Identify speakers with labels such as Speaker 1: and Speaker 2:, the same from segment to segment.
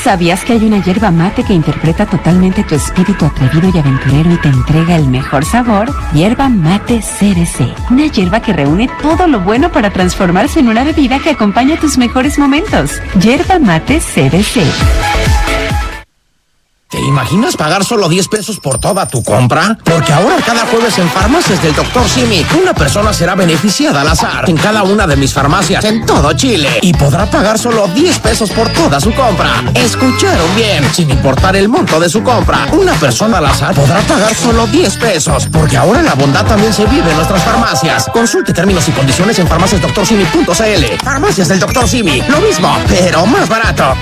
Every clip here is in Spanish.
Speaker 1: ¿Sabías que hay una hierba mate que interpreta totalmente tu espíritu atrevido y aventurero y te entrega el mejor sabor? Hierba mate CBC. Una hierba que reúne todo lo bueno para transformarse en una bebida que acompaña tus mejores momentos. Hierba mate CBC.
Speaker 2: ¿Te imaginas pagar solo 10 pesos por toda tu compra? Porque ahora cada jueves en Farmacias del Dr. Simi, una persona será beneficiada al azar en cada una de mis farmacias en todo Chile y podrá pagar solo 10 pesos por toda su compra. Escucharon bien, sin importar el monto de su compra, una persona al azar podrá pagar solo 10 pesos, porque ahora la bondad también se vive en nuestras farmacias. Consulte términos y condiciones en farmaciasdrsimi.cl. Farmacias del Dr. Simi, lo mismo, pero más barato.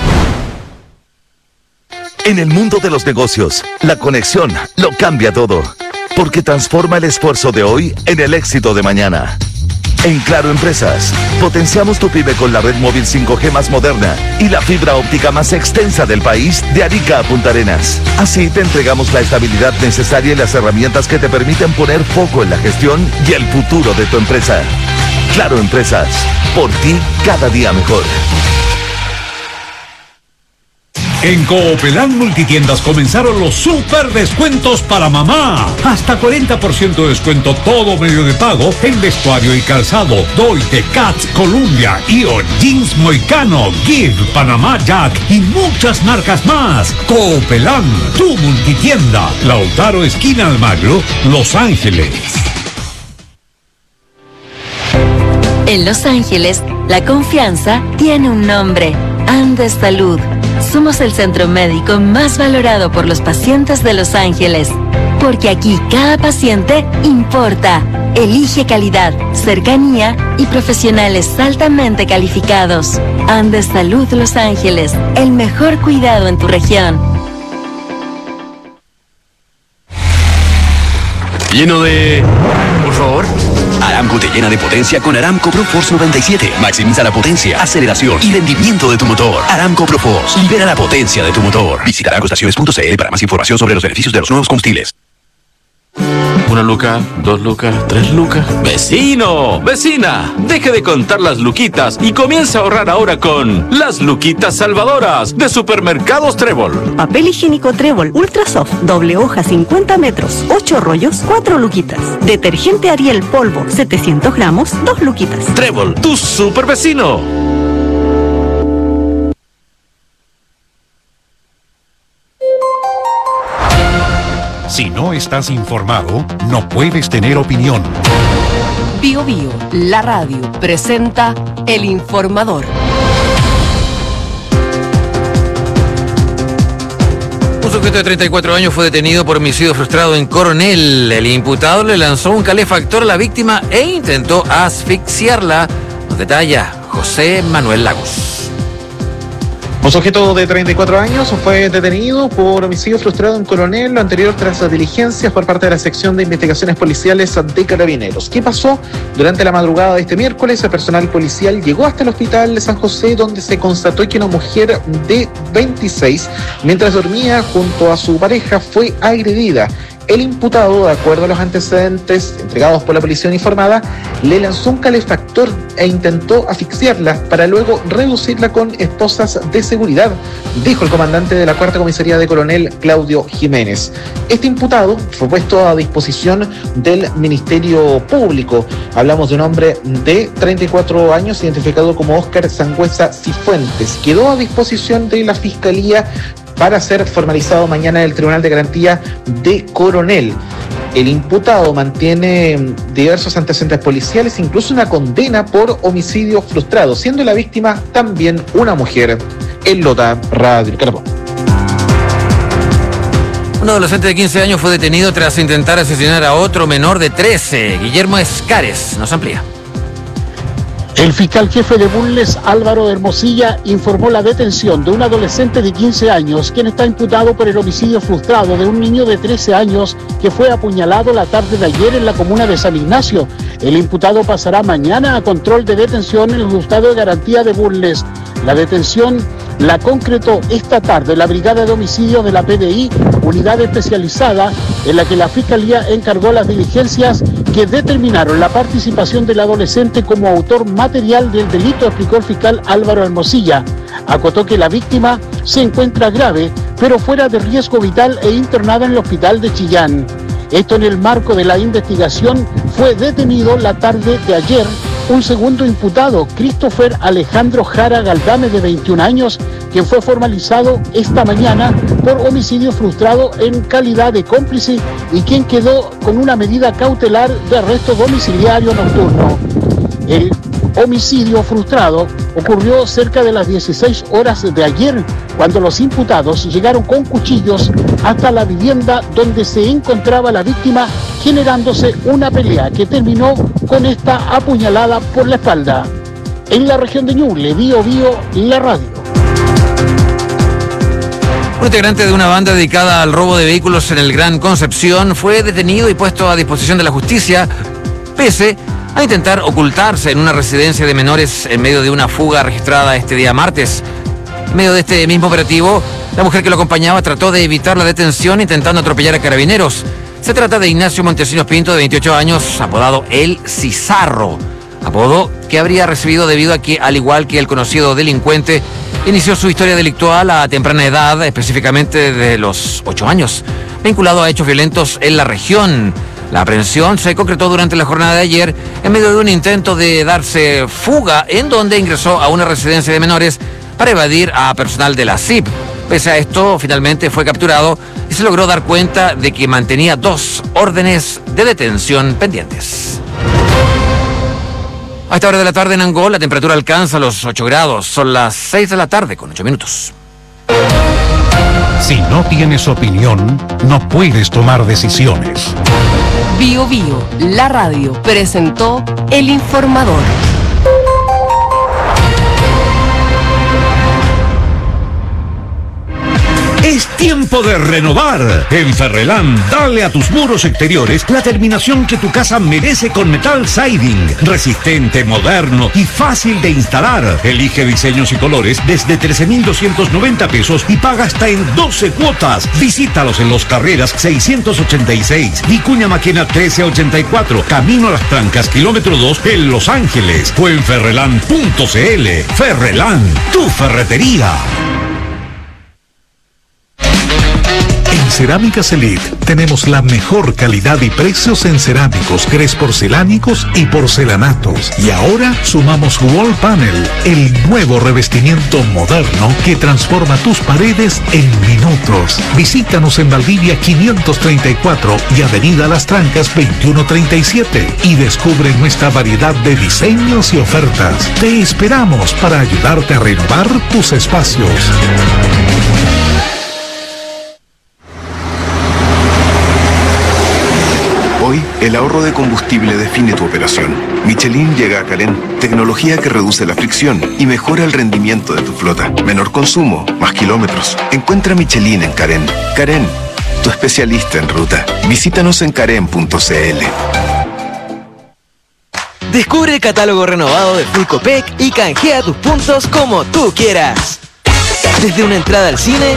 Speaker 3: En el mundo de los negocios, la conexión lo cambia todo, porque transforma el esfuerzo de hoy en el éxito de mañana. En Claro Empresas, potenciamos tu pyme con la red móvil 5G más moderna y la fibra óptica más extensa del país de Arica a Punta Arenas. Así te entregamos la estabilidad necesaria y las herramientas que te permiten poner foco en la gestión y el futuro de tu empresa. Claro Empresas, por ti cada día mejor.
Speaker 4: En Coopelán Multitiendas comenzaron los super descuentos para mamá. Hasta 40% de descuento todo medio de pago en vestuario y calzado. Doite, Cats, Columbia, Ion, Jeans Moicano, Give, Panamá Jack y muchas marcas más. Coopelán, tu multitienda. Lautaro, esquina Almagro, Los Ángeles.
Speaker 5: En Los Ángeles, la confianza tiene un nombre: Andes Salud. Somos el centro médico más valorado por los pacientes de Los Ángeles, porque aquí cada paciente importa. Elige calidad, cercanía y profesionales altamente calificados. Andes Salud Los Ángeles, el mejor cuidado en tu región.
Speaker 6: Lleno de... Por favor. Aramco te llena de potencia con Aramco ProForce 97. Maximiza la potencia, aceleración y rendimiento de tu motor. Aramco ProForce. Libera la potencia de tu motor. Visita aramcoestaciones.cl para más información sobre los beneficios de los nuevos combustibles.
Speaker 7: 1 luca, 2 lucas, 3 lucas. ¡Vecino! ¡Vecina! Deje de contar las luquitas y comience a ahorrar ahora con las luquitas salvadoras de Supermercados Trébol.
Speaker 8: Papel higiénico Trébol Ultra Soft, doble hoja 50 metros, 8 rollos, 4 luquitas. Detergente Ariel polvo, 700 gramos, 2 luquitas.
Speaker 7: Trébol, tu super vecino.
Speaker 4: Si no estás informado, no puedes tener opinión.
Speaker 9: Bio Bio, la radio, presenta El Informador.
Speaker 10: Un sujeto de 34 años fue detenido por homicidio frustrado en Coronel. El imputado le lanzó un calefactor a la víctima e intentó asfixiarla. Nos detalla José Manuel Lagos.
Speaker 11: Un sujeto de 34 años fue detenido por homicidio frustrado en Coronel, lo anterior tras las diligencias por parte de la sección de investigaciones policiales de Carabineros. ¿Qué pasó? Durante la madrugada de este miércoles, el personal policial llegó hasta el hospital de San José, donde se constató que una mujer de 26, mientras dormía junto a su pareja, fue agredida. El imputado, de acuerdo a los antecedentes entregados por la policía uniformada, le lanzó un calefactor e intentó asfixiarla para luego reducirla con esposas de seguridad, dijo el comandante de la Cuarta Comisaría de Coronel, Claudio Jiménez. Este imputado fue puesto a disposición del Ministerio Público. Hablamos de un hombre de 34 años identificado como Óscar Sangüesa Cifuentes. Quedó a disposición de la Fiscalía para ser formalizado mañana en el Tribunal de Garantía de Coronel. El imputado mantiene diversos antecedentes policiales, incluso una condena por homicidio frustrado, siendo la víctima también una mujer. En Lota, Radio Carbón.
Speaker 10: Un adolescente de 15 años fue detenido tras intentar asesinar a otro menor de 13. Guillermo Escares nos amplía.
Speaker 12: El fiscal jefe de Bulnes, Álvaro Hermosilla, informó la detención de un adolescente de 15 años, quien está imputado por el homicidio frustrado de un niño de 13 años que fue apuñalado la tarde de ayer en la comuna de San Ignacio. El imputado pasará mañana a control de detención en el juzgado de garantía de Bulnes. La detención la concretó esta tarde la Brigada de Homicidios de la PDI, unidad especializada en la que la Fiscalía encargó las diligencias que determinaron la participación del adolescente como autor material del delito, explicó el fiscal Álvaro Hermosilla. Acotó que la víctima se encuentra grave, pero fuera de riesgo vital e internada en el hospital de Chillán. Esto en el marco de la investigación. Fue detenido la tarde de ayer un segundo imputado, Christopher Alejandro Jara Galdame, de 21 años, quien fue formalizado esta mañana por homicidio frustrado en calidad de cómplice y quien quedó con una medida cautelar de arresto domiciliario nocturno. El homicidio frustrado ocurrió cerca de las 16 horas de ayer, cuando los imputados llegaron con cuchillos hasta la vivienda donde se encontraba la víctima, generándose una pelea que terminó con esta apuñalada por la espalda. En la región de Ñuble, Biobío, la radio.
Speaker 10: Un integrante de una banda dedicada al robo de vehículos en el Gran Concepción fue detenido y puesto a disposición de la justicia, pese a intentar ocultarse en una residencia de menores en medio de una fuga registrada este día martes. En medio de este mismo operativo, la mujer que lo acompañaba trató de evitar la detención intentando atropellar a carabineros. Se trata de Ignacio Montesinos Pinto, de 28 años, apodado El Cizarro, apodo que habría recibido debido a que, al igual que el conocido delincuente, inició su historia delictual a temprana edad, específicamente desde los 8 años, vinculado a hechos violentos en la región. La aprehensión se concretó durante la jornada de ayer en medio de un intento de darse fuga, en donde ingresó a una residencia de menores para evadir a personal de la CIP. Pese a esto, finalmente fue capturado y se logró dar cuenta de que mantenía 2 órdenes de detención pendientes. A esta hora de la tarde en Angol, la temperatura alcanza los 8 grados. Son las 6 de la tarde con 8 minutos.
Speaker 4: Si no tienes opinión, no puedes tomar decisiones.
Speaker 9: Bio Bio, la radio, presentó El Informador.
Speaker 4: Es tiempo de renovar. En Ferrelán, dale a tus muros exteriores la terminación que tu casa merece con metal siding. Resistente, moderno y fácil de instalar. Elige diseños y colores desde 13,290 pesos y paga hasta en 12 cuotas. Visítalos en Los Carreras 686, Vicuña Maquena 1384, Camino a las Trancas, kilómetro 2 en Los Ángeles. O en ferrelán.cl. Ferrelán, tu ferretería.
Speaker 13: En Cerámicas Elite tenemos la mejor calidad y precios en cerámicos, grés porcelánicos y porcelanatos. Y ahora sumamos Wall Panel, el nuevo revestimiento moderno que transforma tus paredes en minutos. Visítanos en Valdivia 534 y Avenida Las Trancas 2137 y descubre nuestra variedad de diseños y ofertas. Te esperamos para ayudarte a renovar tus espacios.
Speaker 14: Hoy, el ahorro de combustible define tu operación. Michelin llega a Carén, tecnología que reduce la fricción y mejora el rendimiento de tu flota. Menor consumo, más kilómetros. Encuentra Michelin en Carén. Carén, tu especialista en ruta. Visítanos en carén.cl.
Speaker 15: Descubre el catálogo renovado de Full Copec y canjea tus puntos como tú quieras. Desde una entrada al cine,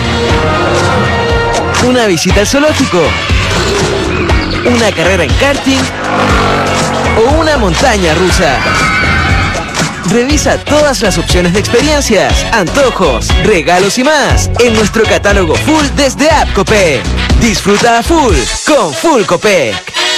Speaker 15: una visita al zoológico, una carrera en karting o una montaña rusa. Revisa todas las opciones de experiencias, antojos, regalos y más en nuestro catálogo full desde App Copec. Disfruta a full con Full Copec.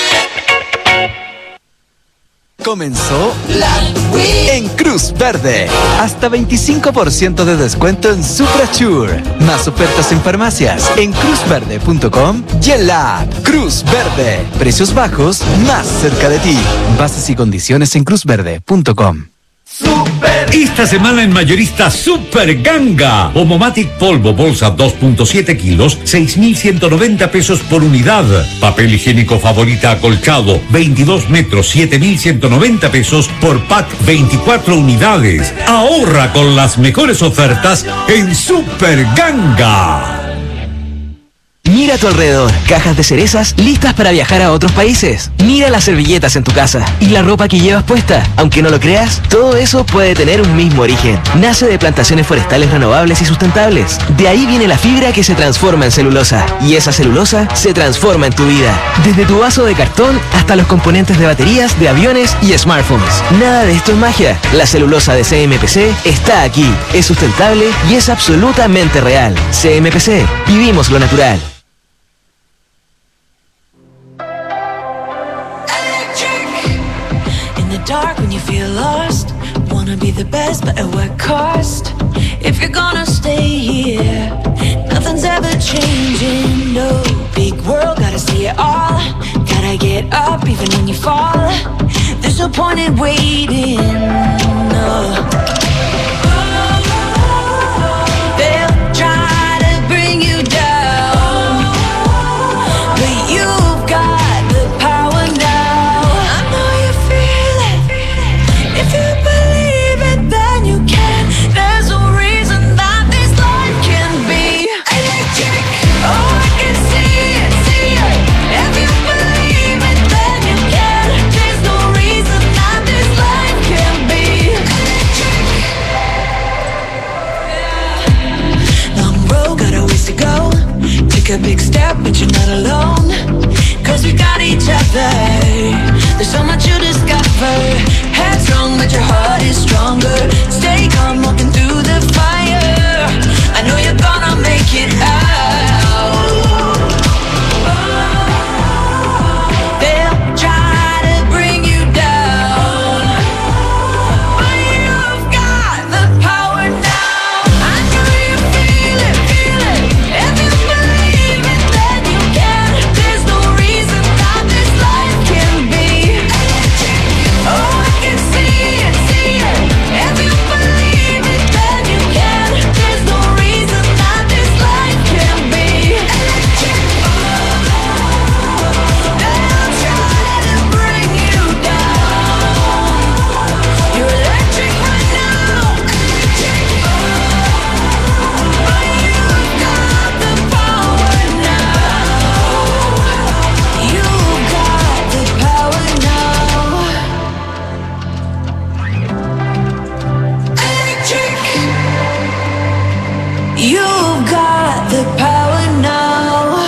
Speaker 15: Comenzó la Week en Cruz Verde. Hasta 25% de descuento en Suprasure. Más ofertas en farmacias en cruzverde.com y en la app. Cruz Verde. Precios bajos más cerca de ti. Bases y condiciones en cruzverde.com.
Speaker 4: Esta semana en Mayorista Super Ganga. Omomatic polvo bolsa 2.7 kilos, 6,190 pesos por unidad. Papel higiénico Favorita acolchado, 22 metros, 7,190 pesos por pack 24 unidades. Ahorra con las mejores ofertas en Super Ganga.
Speaker 15: Mira a tu alrededor, cajas de cerezas listas para viajar a otros países. Mira las servilletas en tu casa y la ropa que llevas puesta. Aunque no lo creas, todo eso puede tener un mismo origen. Nace de plantaciones forestales renovables y sustentables. De ahí viene la fibra que se transforma en celulosa. Y esa celulosa se transforma en tu vida. Desde tu vaso de cartón hasta los componentes de baterías, de aviones y smartphones. Nada de esto es magia. La celulosa de CMPC está aquí. Es sustentable y es absolutamente real. CMPC. Vivimos lo natural.
Speaker 16: Dark when you feel lost. Wanna be the best, but at what cost? If you're gonna stay here, nothing's ever changing. No big world, gotta see it all. Gotta get up even when you fall. There's no point in waiting. No. They'll try to bring you down, but you've got the power now. I know you feel it. If you believe it, then you can. There's no reason that this life can be electric. Oh, I can see it, see it. If you believe it, then you can. There's no reason that this life can be electric. Long road, got a ways to go. Take a big step, but you're not alone. 'Cause we got each other. There's so much you discover. Headstrong, but your heart is stronger. Stay calm, walking through the fire. I know you're gonna make it out. They'll try to bring you down, but you've got the power now. I know you feel it, feel it. If you believe it, then you can. There's no reason that this life can be electric. Oh, I can see it, see it. If you believe it, then you can. There's no reason that this life can be electric. They'll try to bring you down. You're electric right now. But you've got the power now. You've got the power now. Electric. You've got the power now.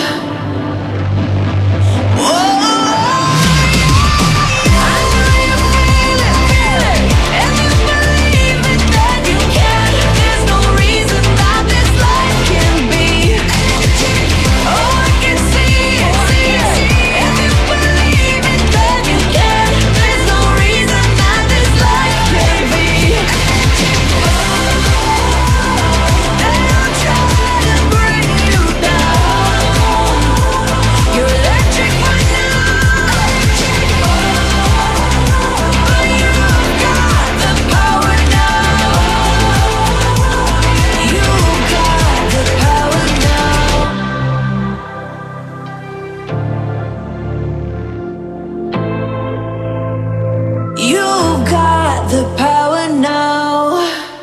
Speaker 16: You've got the power now.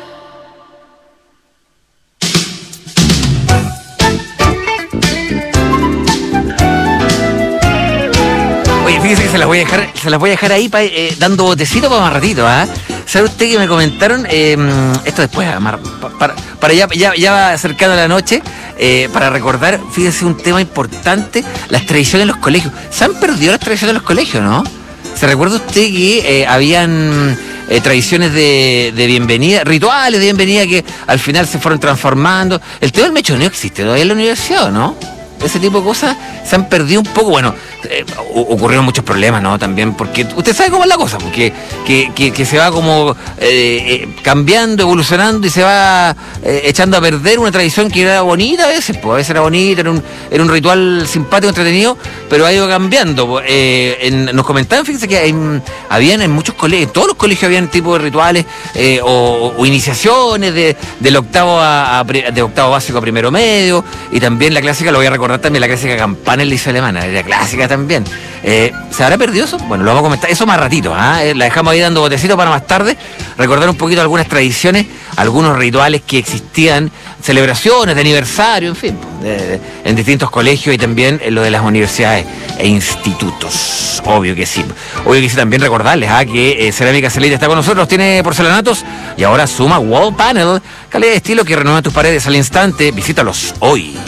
Speaker 10: Oye, fíjese que se las voy a dejar ahí dando botecito para más ratito, ¿ah? ¿Sabe usted que me comentaron? Esto después, para ya acercando a la noche, para recordar, fíjese un tema importante, las tradiciones en los colegios. Se han perdido las tradiciones en los colegios, ¿no? ¿Se recuerda usted que habían tradiciones de bienvenida, rituales de bienvenida que al final se fueron transformando? El tema del mechoneo existe todavía en la universidad, ¿no? Ese tipo de cosas se han perdido un poco. Bueno, ocurrieron muchos problemas, ¿no? También porque usted sabe cómo es la cosa, porque que se va como cambiando, evolucionando y se va echando a perder una tradición que era bonita a veces, pues a veces era bonita, era un ritual simpático, entretenido, pero ha ido cambiando. Nos comentaban, fíjense que habían en muchos colegios, en todos los colegios habían tipos de rituales o iniciaciones del octavo básico a primero medio, y también la clásica, lo voy a recordar recordar también la clásica campana en Liceo Alemana, era clásica también. ¿Se habrá perdido eso? Bueno, lo vamos a comentar, eso más ratito, la dejamos ahí dando botecito para más tarde, recordar un poquito algunas tradiciones, algunos rituales que existían, celebraciones de aniversario, en fin, en distintos colegios y también en lo de las universidades e institutos, obvio que sí también recordarles que Cerámica Celite está con nosotros, tiene porcelanatos y ahora suma Wall Panel, calidad de estilo que renueva tus paredes al instante, visítalos hoy.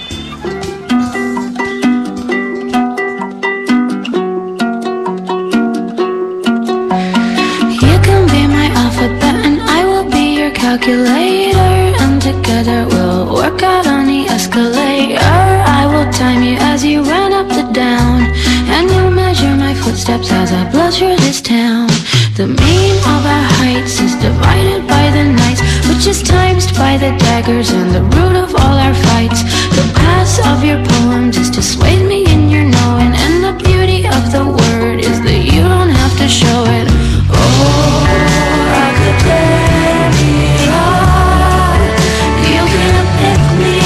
Speaker 16: Calculator, and together we'll work out on the escalator. I will time you as you run up the down, and you'll measure my footsteps as I bluster this town. The mean of our heights is divided by the nights, which is times by the daggers and the root of all our fights. The pass of your poems is to sway me in your knowing, and the beauty of the word is that you don't have to show it. Oh, I could tear me up, you can't pick me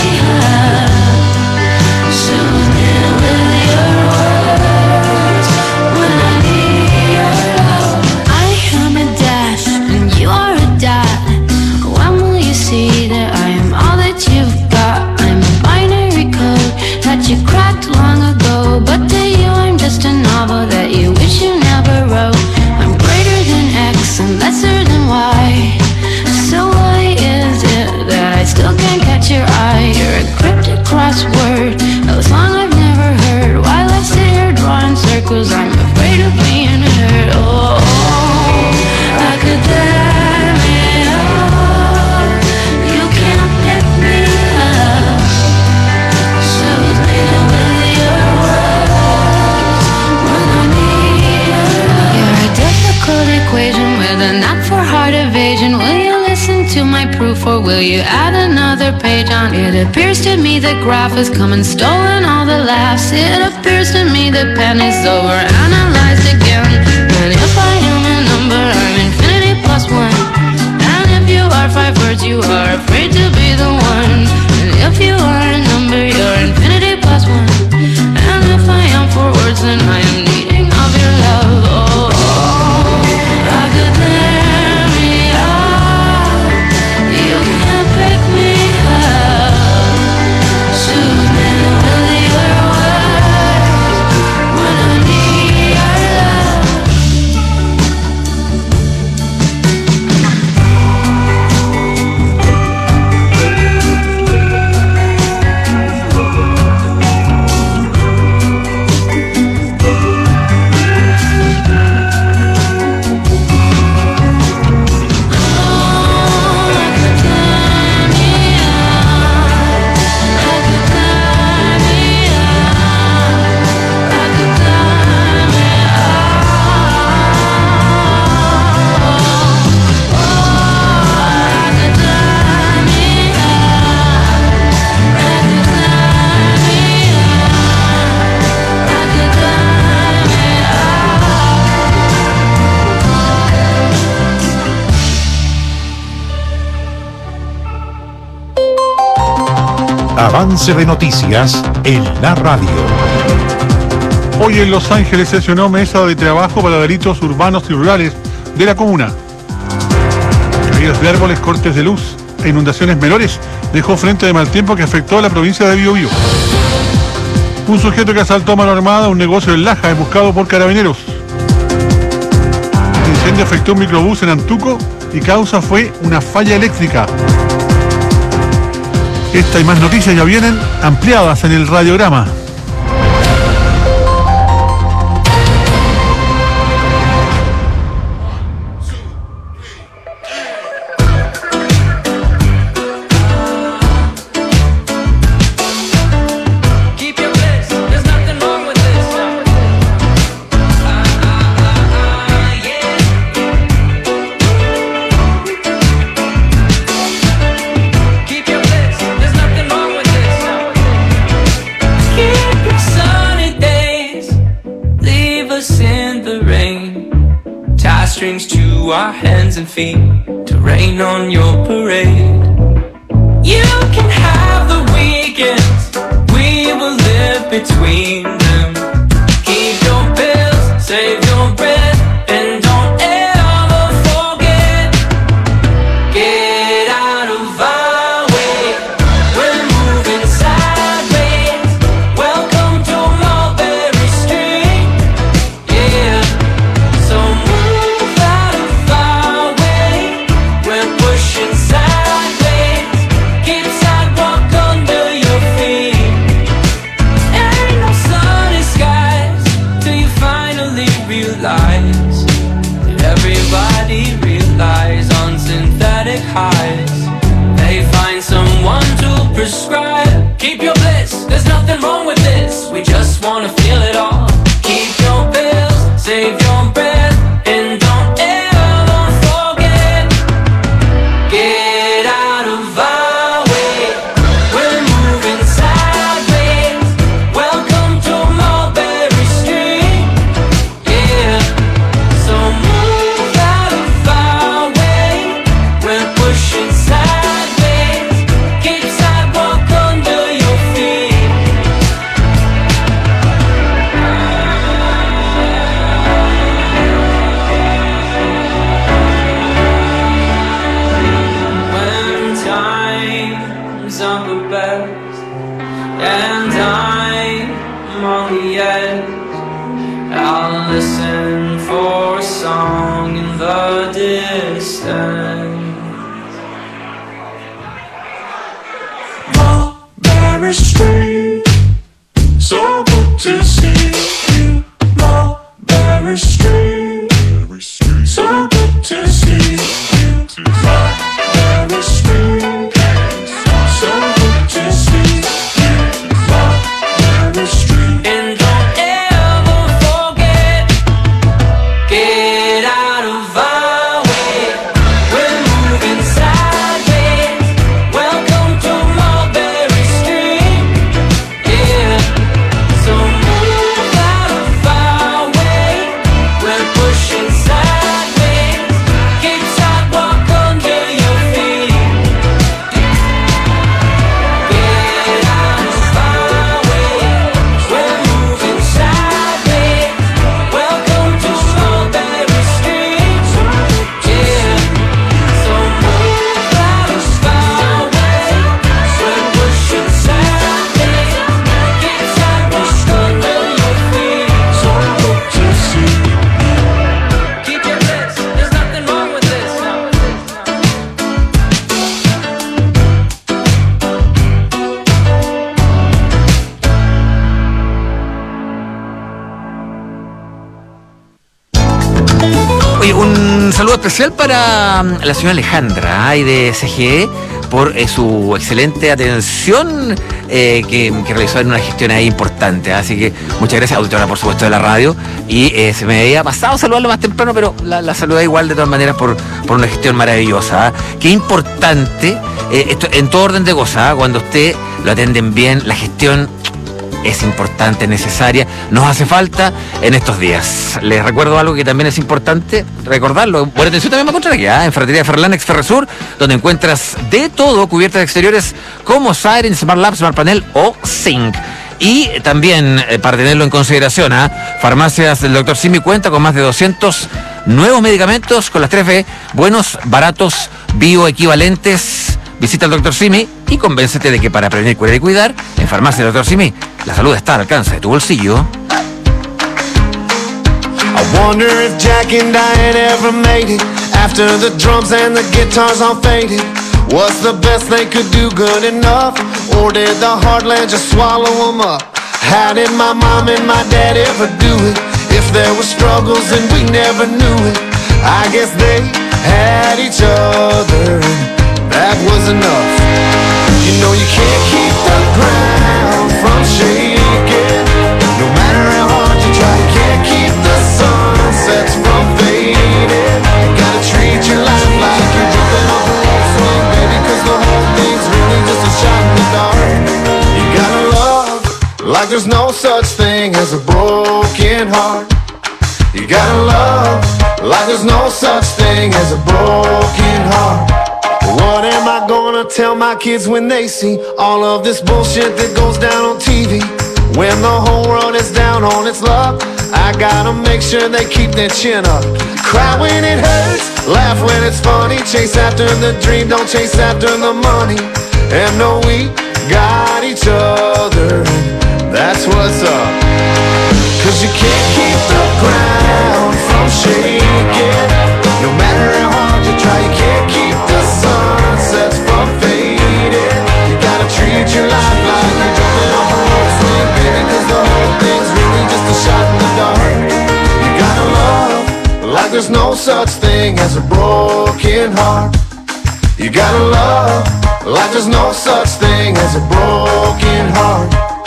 Speaker 16: up. Soothing with your words when I need your love. I am a dash and you are a dot. When will you see that I am all that you've got? I'm a binary code that you cracked long ago, but to you I'm just a novel that you wish you never wrote. I'm greater than X and lesser than Y. So why is it that I still can't catch your eye? You're a cryptic crossword, a song I've never heard. While I sit here drawing circles, I'm afraid of being hurt. Oh, I could tear me up, you can't pick me up. Soothe me with your words when I need your love. You're a difficult equation with a knack for heart evasion. Will you listen to my proof or will you add another page on? It appears to me the graph has come and stolen all the laughs. It appears to me the pen is overanalyzed again. And if I am a number, I'm infinity plus one. And if you are 5 words, you are afraid to be the one. And if you are a number, you're infinity plus one. And if I am 4 words, then I am needing of your love. Oh, I could tear me up, you can't pick me up. Soothe me with your words when I need your love.
Speaker 13: Avance de noticias en la radio.
Speaker 17: Hoy en Los Ángeles sesionó mesa de trabajo para delitos urbanos y rurales de la comuna. Caídas de árboles, cortes de luz e inundaciones menores dejó frente de mal tiempo que afectó a la provincia de Biobío. Un sujeto que asaltó a mano armada un negocio en Laja es buscado por carabineros. El incendio afectó un microbús en Antuco y causa fue una falla eléctrica. Esta y más noticias ya vienen ampliadas en el radiograma.
Speaker 18: Strings to our hands and feet to rain on your parade. You can have the weekends, we will between them. Keep your pills, save your breath, and don't ever forget. Get out of our way, we're moving sideways. Welcome to Mulberry Street, yeah. So move out of our way, we're pushing sideways. Keep sidewalk under your feet. Ain't no sunny skies till you finally realize that everybody relies on synthetic highs. They find someone to prescribe. Keep your bliss, there's nothing wrong with this. We just wanna feel it all. Keep your pills, save your breath, and don't ever forget. Get out of our way, we're moving sideways. Welcome to Mulberry Street, yeah. So move out of our way, we're pushing sideways. Keep sidewalk under your feet. When time's up the best and I'm on the edge, I'll listen for a song in the distance. Mulberry Street, so good to see you. Mulberry Street, so good to see you. Mulberry Street, so good to see you. Mulberry Street, and don't ever forget. Get out of our way, we're moving sideways. Welcome to Mulberry Street, yeah. So move out of our way, we're pushing sideways. Keep sidewalk under your feet. Get out of our way, we're moving sideways. Welcome to Mulberry Street, yeah. So move out of our way, we're pushing sideways. Keep sidewalk under your feet. So good to see you. Keep your bliss, there's nothing wrong with this.
Speaker 10: Oye, un saludo especial para la señora Alejandra y de CGE por su excelente atención que realizó en una gestión ahí importante. Así que muchas gracias, auditora, por supuesto, de la radio. Y se me había pasado saludarlo más temprano, pero la saludé igual de todas maneras por una gestión maravillosa. Qué importante, esto en todo orden de cosas, cuando usted lo atienden bien, la gestión es importante, necesaria, nos hace falta en estos días. Les recuerdo algo que también es importante recordarlo. Buena atención también me encuentran aquí, en Ferretería Ferrlan, ex Ferresur, donde encuentras de todo, cubiertas de exteriores como Siren, Smart Lab, Smart Panel o Zinc. Y también, para tenerlo en consideración, Farmacias del Dr. Simi cuenta con más de 200 nuevos medicamentos con las 3B, buenos, baratos, bioequivalentes. Visita al Dr. Simi y convéncete de que para prevenir, cuidar y cuidar, en Farmacia del Dr. Simi, la salud está al alcance de tu bolsillo.
Speaker 16: I wonder if Jack and Diane ever made it after the drums and the guitars all faded. Was the best they could do good enough, or did the heartland just swallow them up? How did my mom and my dad ever do it? If there were struggles and we never knew it, I guess they had each other and that was enough. You know you can't keep the ground from shaking, no matter how hard you try. You can't keep the sunsets from fading. You gotta treat your life like you're jumping off a whole swing, baby, 'cause the whole thing's really just a shot in the dark. You gotta love like there's no such thing as a broken heart. You gotta love like there's no such thing as a broken heart. What am I gonna tell my kids when they see all of this bullshit that goes down on TV?
Speaker 19: When the whole world is down on its luck, I gotta make sure they keep their chin up. Cry when it hurts, laugh when it's funny. Chase after the dream, don't chase after the money. And know we got each other, that's what's up. Cause you can't keep the ground from shaking. No matter how hard you try, you can't keep the sunsets from fading. You gotta treat your life like you're jumping off a rope swing, baby, cause the whole thing's really just a shot in the dark. You gotta love like there's no such thing as a broken heart. You gotta love like there's no such thing as a broken heart.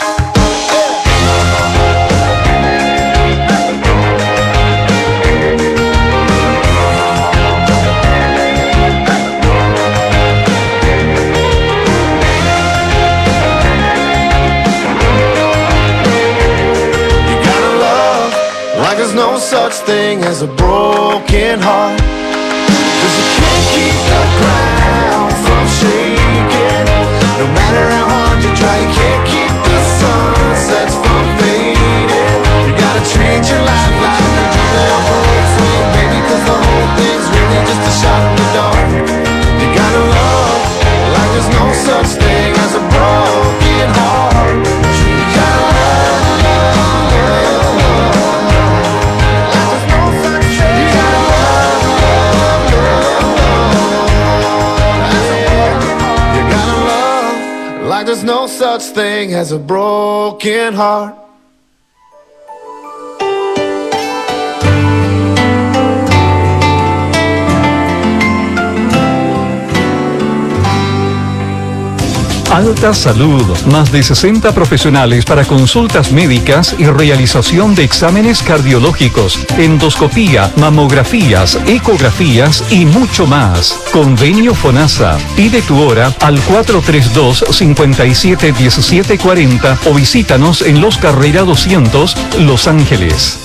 Speaker 19: Like there's no such thing as a broken heart. Cause you can't keep the ground from shaking. No matter how hard you try, you can't keep the sunsets from fading. You gotta treat your life like you're jumping off a rope swing, baby, cause the whole thing's really just a shot in the dark. You gotta love like there's no such thing as a broken heart. You gotta like there's no such thing as a broken heart.
Speaker 20: Alta Salud, más de 60 profesionales para consultas médicas y realización de exámenes cardiológicos, endoscopía, mamografías, ecografías y mucho más. Convenio FONASA. Pide tu hora al 432-571740 o visítanos en Los Carrera 200, Los Ángeles.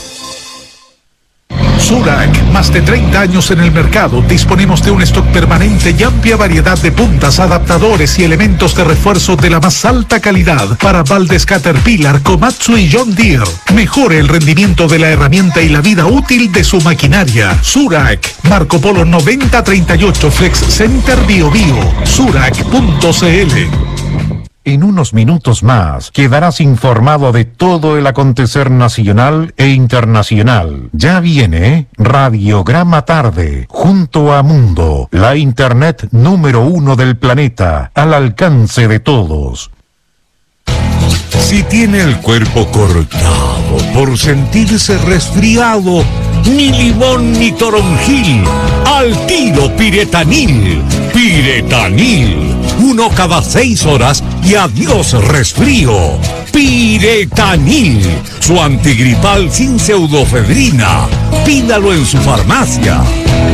Speaker 13: Surac, más de 30 años en el mercado, disponemos de un stock permanente y amplia variedad de puntas, adaptadores y elementos de refuerzo de la más alta calidad para baldes Caterpillar, Komatsu y John Deere. Mejore el rendimiento de la herramienta y la vida útil de su maquinaria. Surac, Marco Polo 9038 Flex Center Bio Bio, surac.cl.
Speaker 21: En unos minutos más quedarás informado de todo el acontecer nacional e internacional. Ya viene Radiograma Tarde, junto a Mundo, la internet número 1 del planeta, al alcance de todos.
Speaker 4: Si tiene el cuerpo cortado por sentirse resfriado, ni limón ni toronjil, al tiro Piretanil. Piretanil, 1 cada 6 horas y adiós resfrío. Piretanil, su antigripal sin pseudofedrina. Pídalo en su farmacia.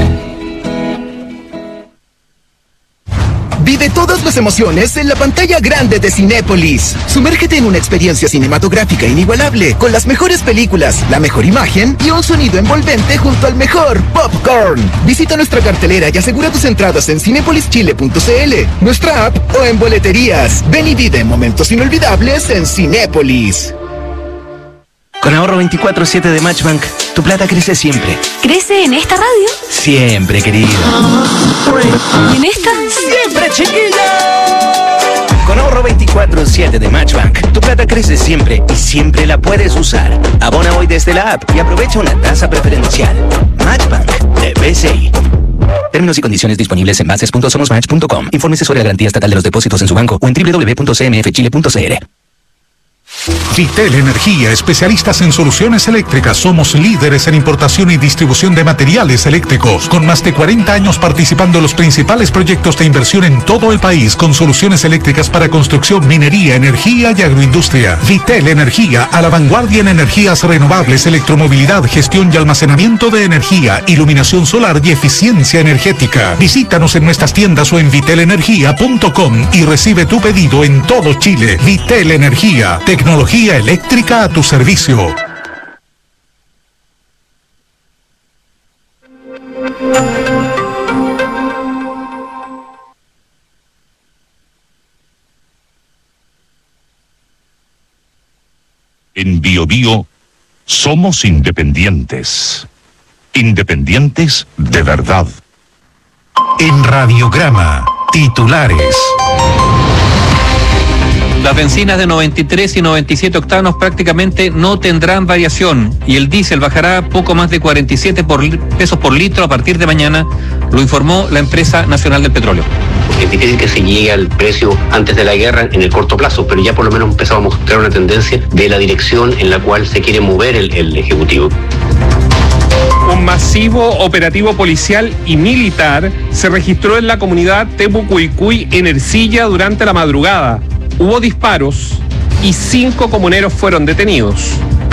Speaker 22: Vive todas las emociones en la pantalla grande de Cinépolis. Sumérgete en una experiencia cinematográfica inigualable, con las mejores películas, la mejor imagen y un sonido envolvente junto al mejor popcorn. Visita nuestra cartelera y asegura tus entradas en cinepolischile.cl, nuestra app o en boleterías. Ven y vive momentos inolvidables en Cinépolis.
Speaker 15: Con ahorro 24/7 de Matchbank, tu plata crece siempre.
Speaker 23: ¿Crece en esta radio?
Speaker 15: Siempre, querido.
Speaker 23: ¿Y en esta?
Speaker 15: ¡Siempre, chiquilla! Con ahorro 24/7 de Matchbank, tu plata crece siempre y siempre la puedes usar. Abona hoy desde la app y aprovecha una tasa preferencial. Matchbank de BCI. Términos y condiciones disponibles en bases.somosmatch.com. Infórmese sobre la garantía estatal de los depósitos en su banco o en www.cmfchile.cl.
Speaker 13: Vitel Energía, especialistas en soluciones eléctricas. Somos líderes en importación y distribución de materiales eléctricos, con más de 40 años participando en los principales proyectos de inversión en todo el país, con soluciones eléctricas para construcción, minería, energía y agroindustria. Vitel Energía, a la vanguardia en energías renovables, electromovilidad, gestión y almacenamiento de energía, iluminación solar y eficiencia energética. Visítanos en nuestras tiendas o en vitelenergia.com y recibe tu pedido en todo Chile. Vitel Energía, tecnología eléctrica a tu servicio.
Speaker 1: En BioBio somos independientes. Independientes de verdad.
Speaker 21: En Radiograma, titulares.
Speaker 2: Las bencinas de 93 y 97 octanos prácticamente no tendrán variación y el diésel bajará poco más de 47 pesos por litro a partir de mañana, lo informó la empresa nacional del petróleo.
Speaker 3: Es difícil que se llegue al precio antes de la guerra en el corto plazo, pero ya por lo menos empezamos a mostrar una tendencia de la dirección en la cual se quiere mover el Ejecutivo.
Speaker 24: Un masivo operativo policial y militar se registró en la comunidad Temucuicui en Ercilla durante la madrugada. Hubo disparos y 5 comuneros fueron detenidos.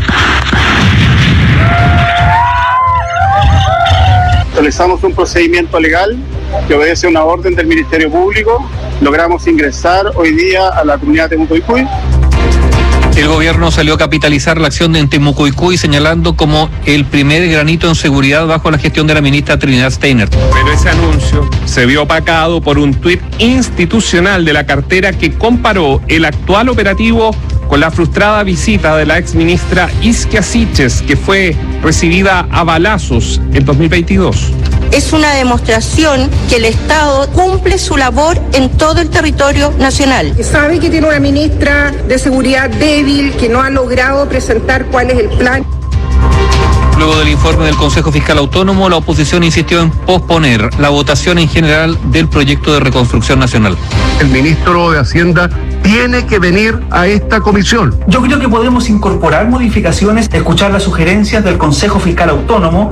Speaker 25: Realizamos un procedimiento legal que obedece a una orden del Ministerio Público. Logramos ingresar hoy día a la comunidad de Temucuicui.
Speaker 2: El gobierno salió a capitalizar la acción de Temucuicui señalando como el primer granito en seguridad bajo la gestión de la ministra Trinidad Steiner.
Speaker 24: Pero ese anuncio se vio opacado por un tuit institucional de la cartera que comparó el actual operativo con la frustrada visita de la exministra Isquia Siches, que fue recibida a balazos en 2022.
Speaker 26: Es una demostración que el Estado cumple su labor en todo el territorio nacional.
Speaker 27: Sabe que tiene una ministra de Seguridad débil, que no ha logrado presentar cuál es el plan.
Speaker 2: Luego del informe del Consejo Fiscal Autónomo, la oposición insistió en posponer la votación en general del proyecto de reconstrucción nacional.
Speaker 28: El ministro de Hacienda tiene que venir a esta comisión.
Speaker 29: Yo creo que podemos incorporar modificaciones, escuchar las sugerencias del Consejo Fiscal Autónomo.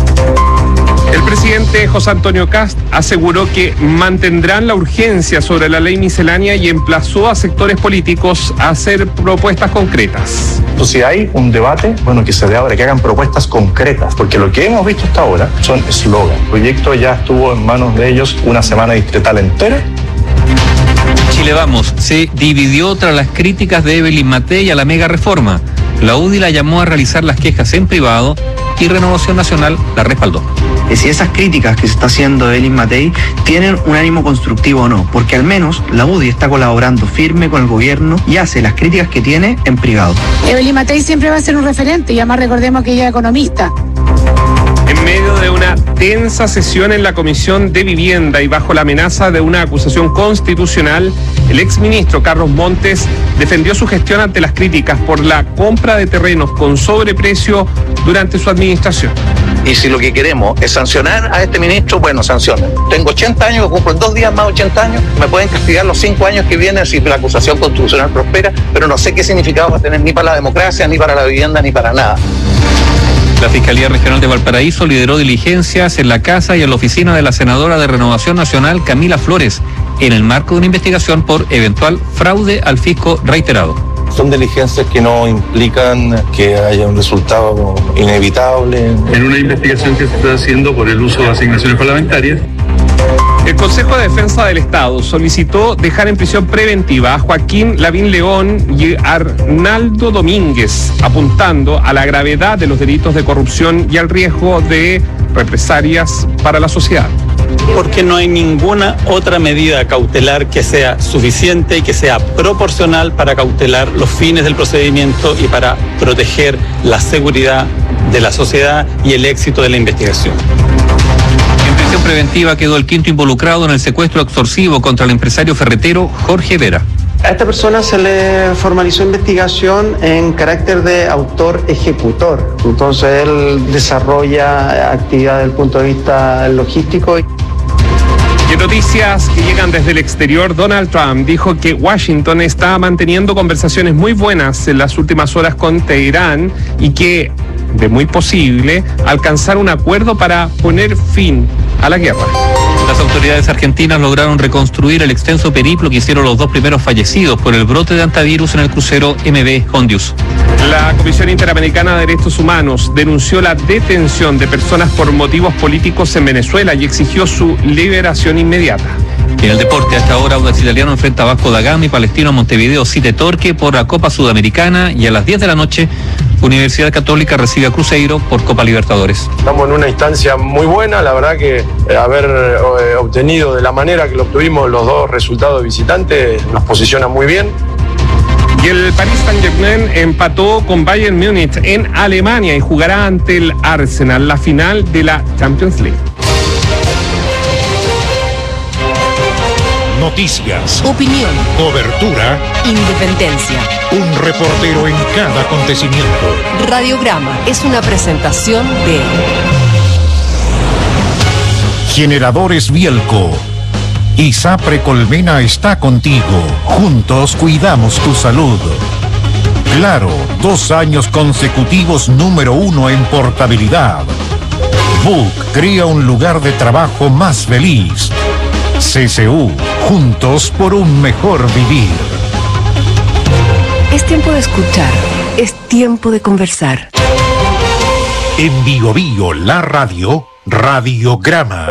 Speaker 24: El presidente José Antonio Kast aseguró que mantendrán la urgencia sobre la ley miscelánea y emplazó a sectores políticos a hacer propuestas concretas.
Speaker 30: Si hay un debate, bueno, que se dé ahora, que hagan propuestas concretas, porque lo que hemos visto hasta ahora son eslogan. El proyecto ya estuvo en manos de ellos una semana distrital entera.
Speaker 2: Chile Vamos se dividió tras las críticas de Evelyn Matei a la mega reforma. La UDI la llamó a realizar las quejas en privado y Renovación Nacional la respaldó.
Speaker 31: Si esas críticas que se está haciendo de Evelyn Matei tienen un ánimo constructivo o no, porque al menos la UDI está colaborando firme con el gobierno y hace las críticas que tiene en privado.
Speaker 32: Evelyn Matei siempre va a ser un referente y además recordemos que ella es economista.
Speaker 24: En medio de una tensa sesión en la Comisión de Vivienda y bajo la amenaza de una acusación constitucional, el exministro Carlos Montes defendió su gestión ante las críticas por la compra de terrenos con sobreprecio durante su administración.
Speaker 33: Y si lo que queremos es sancionar a este ministro, bueno, sancionen. Tengo 80 años, cumplo en 2 días más 80 años, me pueden castigar los 5 años que vienen si la acusación constitucional prospera, pero no sé qué significado va a tener ni para la democracia, ni para la vivienda, ni para nada.
Speaker 2: La Fiscalía Regional de Valparaíso lideró diligencias en la casa y en la oficina de la senadora de Renovación Nacional, Camila Flores, en el marco de una investigación por eventual fraude al fisco reiterado.
Speaker 30: Son diligencias que no implican que haya un resultado inevitable.
Speaker 34: En una investigación que se está haciendo por el uso de asignaciones parlamentarias.
Speaker 24: El Consejo de Defensa del Estado solicitó dejar en prisión preventiva a Joaquín Lavín León y Arnaldo Domínguez, apuntando a la gravedad de los delitos de corrupción y al riesgo de represalias para la sociedad.
Speaker 35: Porque no hay ninguna otra medida cautelar que sea suficiente y que sea proporcional para cautelar los fines del procedimiento y para proteger la seguridad de la sociedad y el éxito de la investigación.
Speaker 2: En prisión preventiva quedó el quinto involucrado en el secuestro extorsivo contra el empresario ferretero Jorge Vera.
Speaker 36: A esta persona se le formalizó investigación en carácter de autor ejecutor. Entonces él desarrolla actividad desde el punto de vista logístico.
Speaker 24: Y en noticias que llegan desde el exterior, Donald Trump dijo que Washington está manteniendo conversaciones muy buenas en las últimas horas con Teherán y que, de muy posible, alcanzar un acuerdo para poner fin a la guerra.
Speaker 2: Las autoridades argentinas lograron reconstruir el extenso periplo que hicieron los 2 primeros fallecidos por el brote de antivirus en el crucero MV Hondius.
Speaker 24: La Comisión Interamericana de Derechos Humanos denunció la detención de personas por motivos políticos en Venezuela y exigió su liberación inmediata.
Speaker 2: En el deporte, hasta ahora, Audax Italiano enfrenta a Vasco da Gama y Palestino Montevideo Cite Torque por la Copa Sudamericana y a las 10 de la noche, Universidad Católica recibe a Cruzeiro por Copa Libertadores.
Speaker 37: Estamos en una instancia muy buena, la verdad que haber obtenido de la manera que lo obtuvimos los 2 resultados de visitante nos posiciona muy bien.
Speaker 24: Y el Paris Saint-Germain empató con Bayern Múnich en Alemania y jugará ante el Arsenal la final de la Champions League.
Speaker 21: Noticias,
Speaker 4: opinión,
Speaker 21: cobertura,
Speaker 4: independencia.
Speaker 21: Un reportero en cada acontecimiento.
Speaker 4: Radiograma es una presentación de
Speaker 21: Generadores Bielco. ISAPRE Colmena está contigo. Juntos cuidamos tu salud. Claro, 2 años consecutivos número 1 en portabilidad. BUC crea un lugar de trabajo más feliz. CCU, juntos por un mejor vivir.
Speaker 4: Es tiempo de escuchar, es tiempo de conversar.
Speaker 21: En Bio Bio, la radio, Radiograma.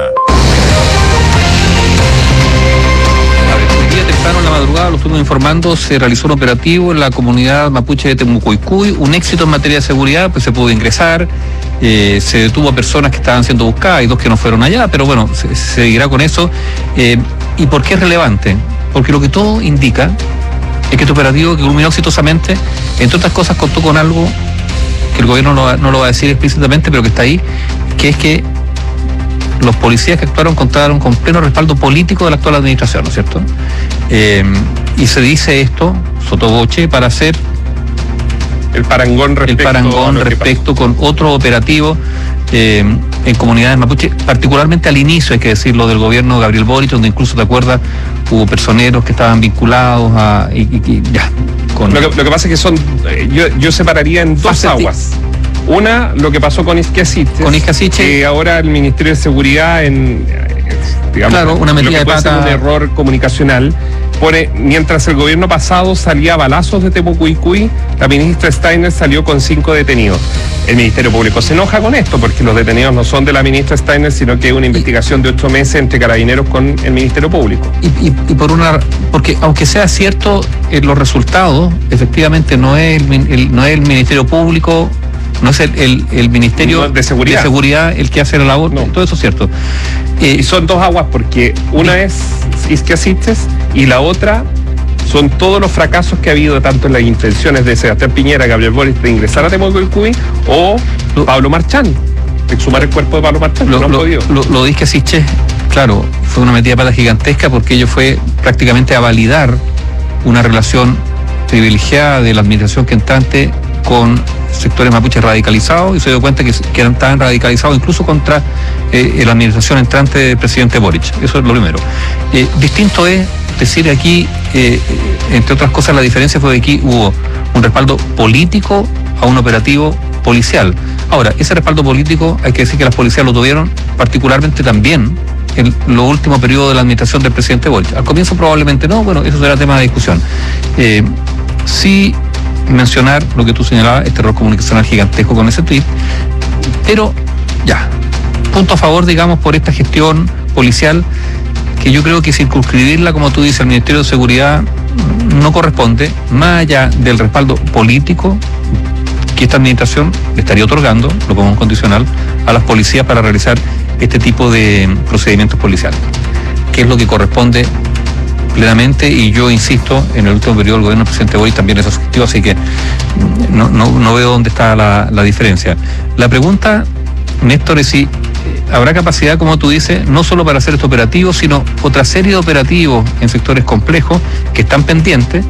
Speaker 2: Temprano en la madrugada, lo estuvimos informando, se realizó un operativo en la comunidad mapuche de Temucoicuy, un éxito en materia de seguridad, pues se pudo ingresar, se detuvo a personas que estaban siendo buscadas, y 2 que no fueron allá, pero bueno, se seguirá con eso. ¿Y por qué es relevante? Porque lo que todo indica es que este operativo, que culminó exitosamente, entre otras cosas contó con algo que el gobierno no lo va a decir explícitamente, pero que está ahí, que es que los policías que actuaron contaron con pleno respaldo político de la actual administración, ¿no es cierto? Y se dice esto, sotoboche, para hacer
Speaker 24: el parangón
Speaker 2: respecto con otro operativo en comunidades mapuche, particularmente al inicio, hay que decirlo, del gobierno de Gabriel Boric, donde incluso, ¿te acuerdas?, hubo personeros que estaban vinculados a...
Speaker 24: Lo que pasa es que yo separaría en 2 aguas. Una, lo que pasó con Isquiasiche, que ahora el Ministerio de Seguridad,
Speaker 2: una metida
Speaker 24: lo que
Speaker 2: de
Speaker 24: puede
Speaker 2: pata,
Speaker 24: ser un error comunicacional, mientras el gobierno pasado salía a balazos de Temucoicuy, la ministra Steiner salió con 5 detenidos. El Ministerio Público se enoja con esto, porque los detenidos no son de la ministra Steiner, sino que hay una investigación de 8 meses entre Carabineros con el Ministerio Público.
Speaker 2: Porque aunque sea cierto, los resultados, efectivamente, no es el Ministerio Público, no es el Ministerio
Speaker 24: de Seguridad
Speaker 2: el que hace la labor, no. Todo eso es cierto.
Speaker 24: Y son 2 aguas, porque una es Isquiasiche y la otra son todos los fracasos que ha habido tanto en las intenciones de Sebastián Piñera, Gabriel Boric, de ingresar a Temucoicuy, o Pablo Marchán, de exhumar el cuerpo de Pablo Marchán.
Speaker 2: Lo de Isquiasiche, claro, fue una metida de pata gigantesca, porque ello fue prácticamente a validar una relación privilegiada de la administración entrante con sectores mapuches radicalizados, y se dio cuenta que estaban radicalizados incluso contra la administración entrante del presidente Boric. Eso es lo primero. Distinto es decir aquí, entre otras cosas, la diferencia fue que aquí hubo un respaldo político a un operativo policial. Ahora, ese respaldo político, hay que decir que las policías lo tuvieron particularmente también en los últimos periodos de la administración del presidente Boric. Al comienzo probablemente no, bueno, eso será tema de discusión. Sí mencionar lo que tú señalabas, este error comunicacional gigantesco con ese tweet, pero ya, punto a favor, digamos, por esta gestión policial, que yo creo que circunscribirla, como tú dices, al Ministerio de Seguridad no corresponde, más allá del respaldo político que esta administración le estaría otorgando, lo pongo en condicional, a las policías para realizar este tipo de procedimientos policiales, que es lo que corresponde plenamente, y yo insisto, en el último periodo del gobierno del presidente Boric también es objetivo, así que no veo dónde está la diferencia. La pregunta, Néstor, es si habrá capacidad, como tú dices, no solo para hacer este operativo, sino otra serie de operativos en sectores complejos que están pendientes,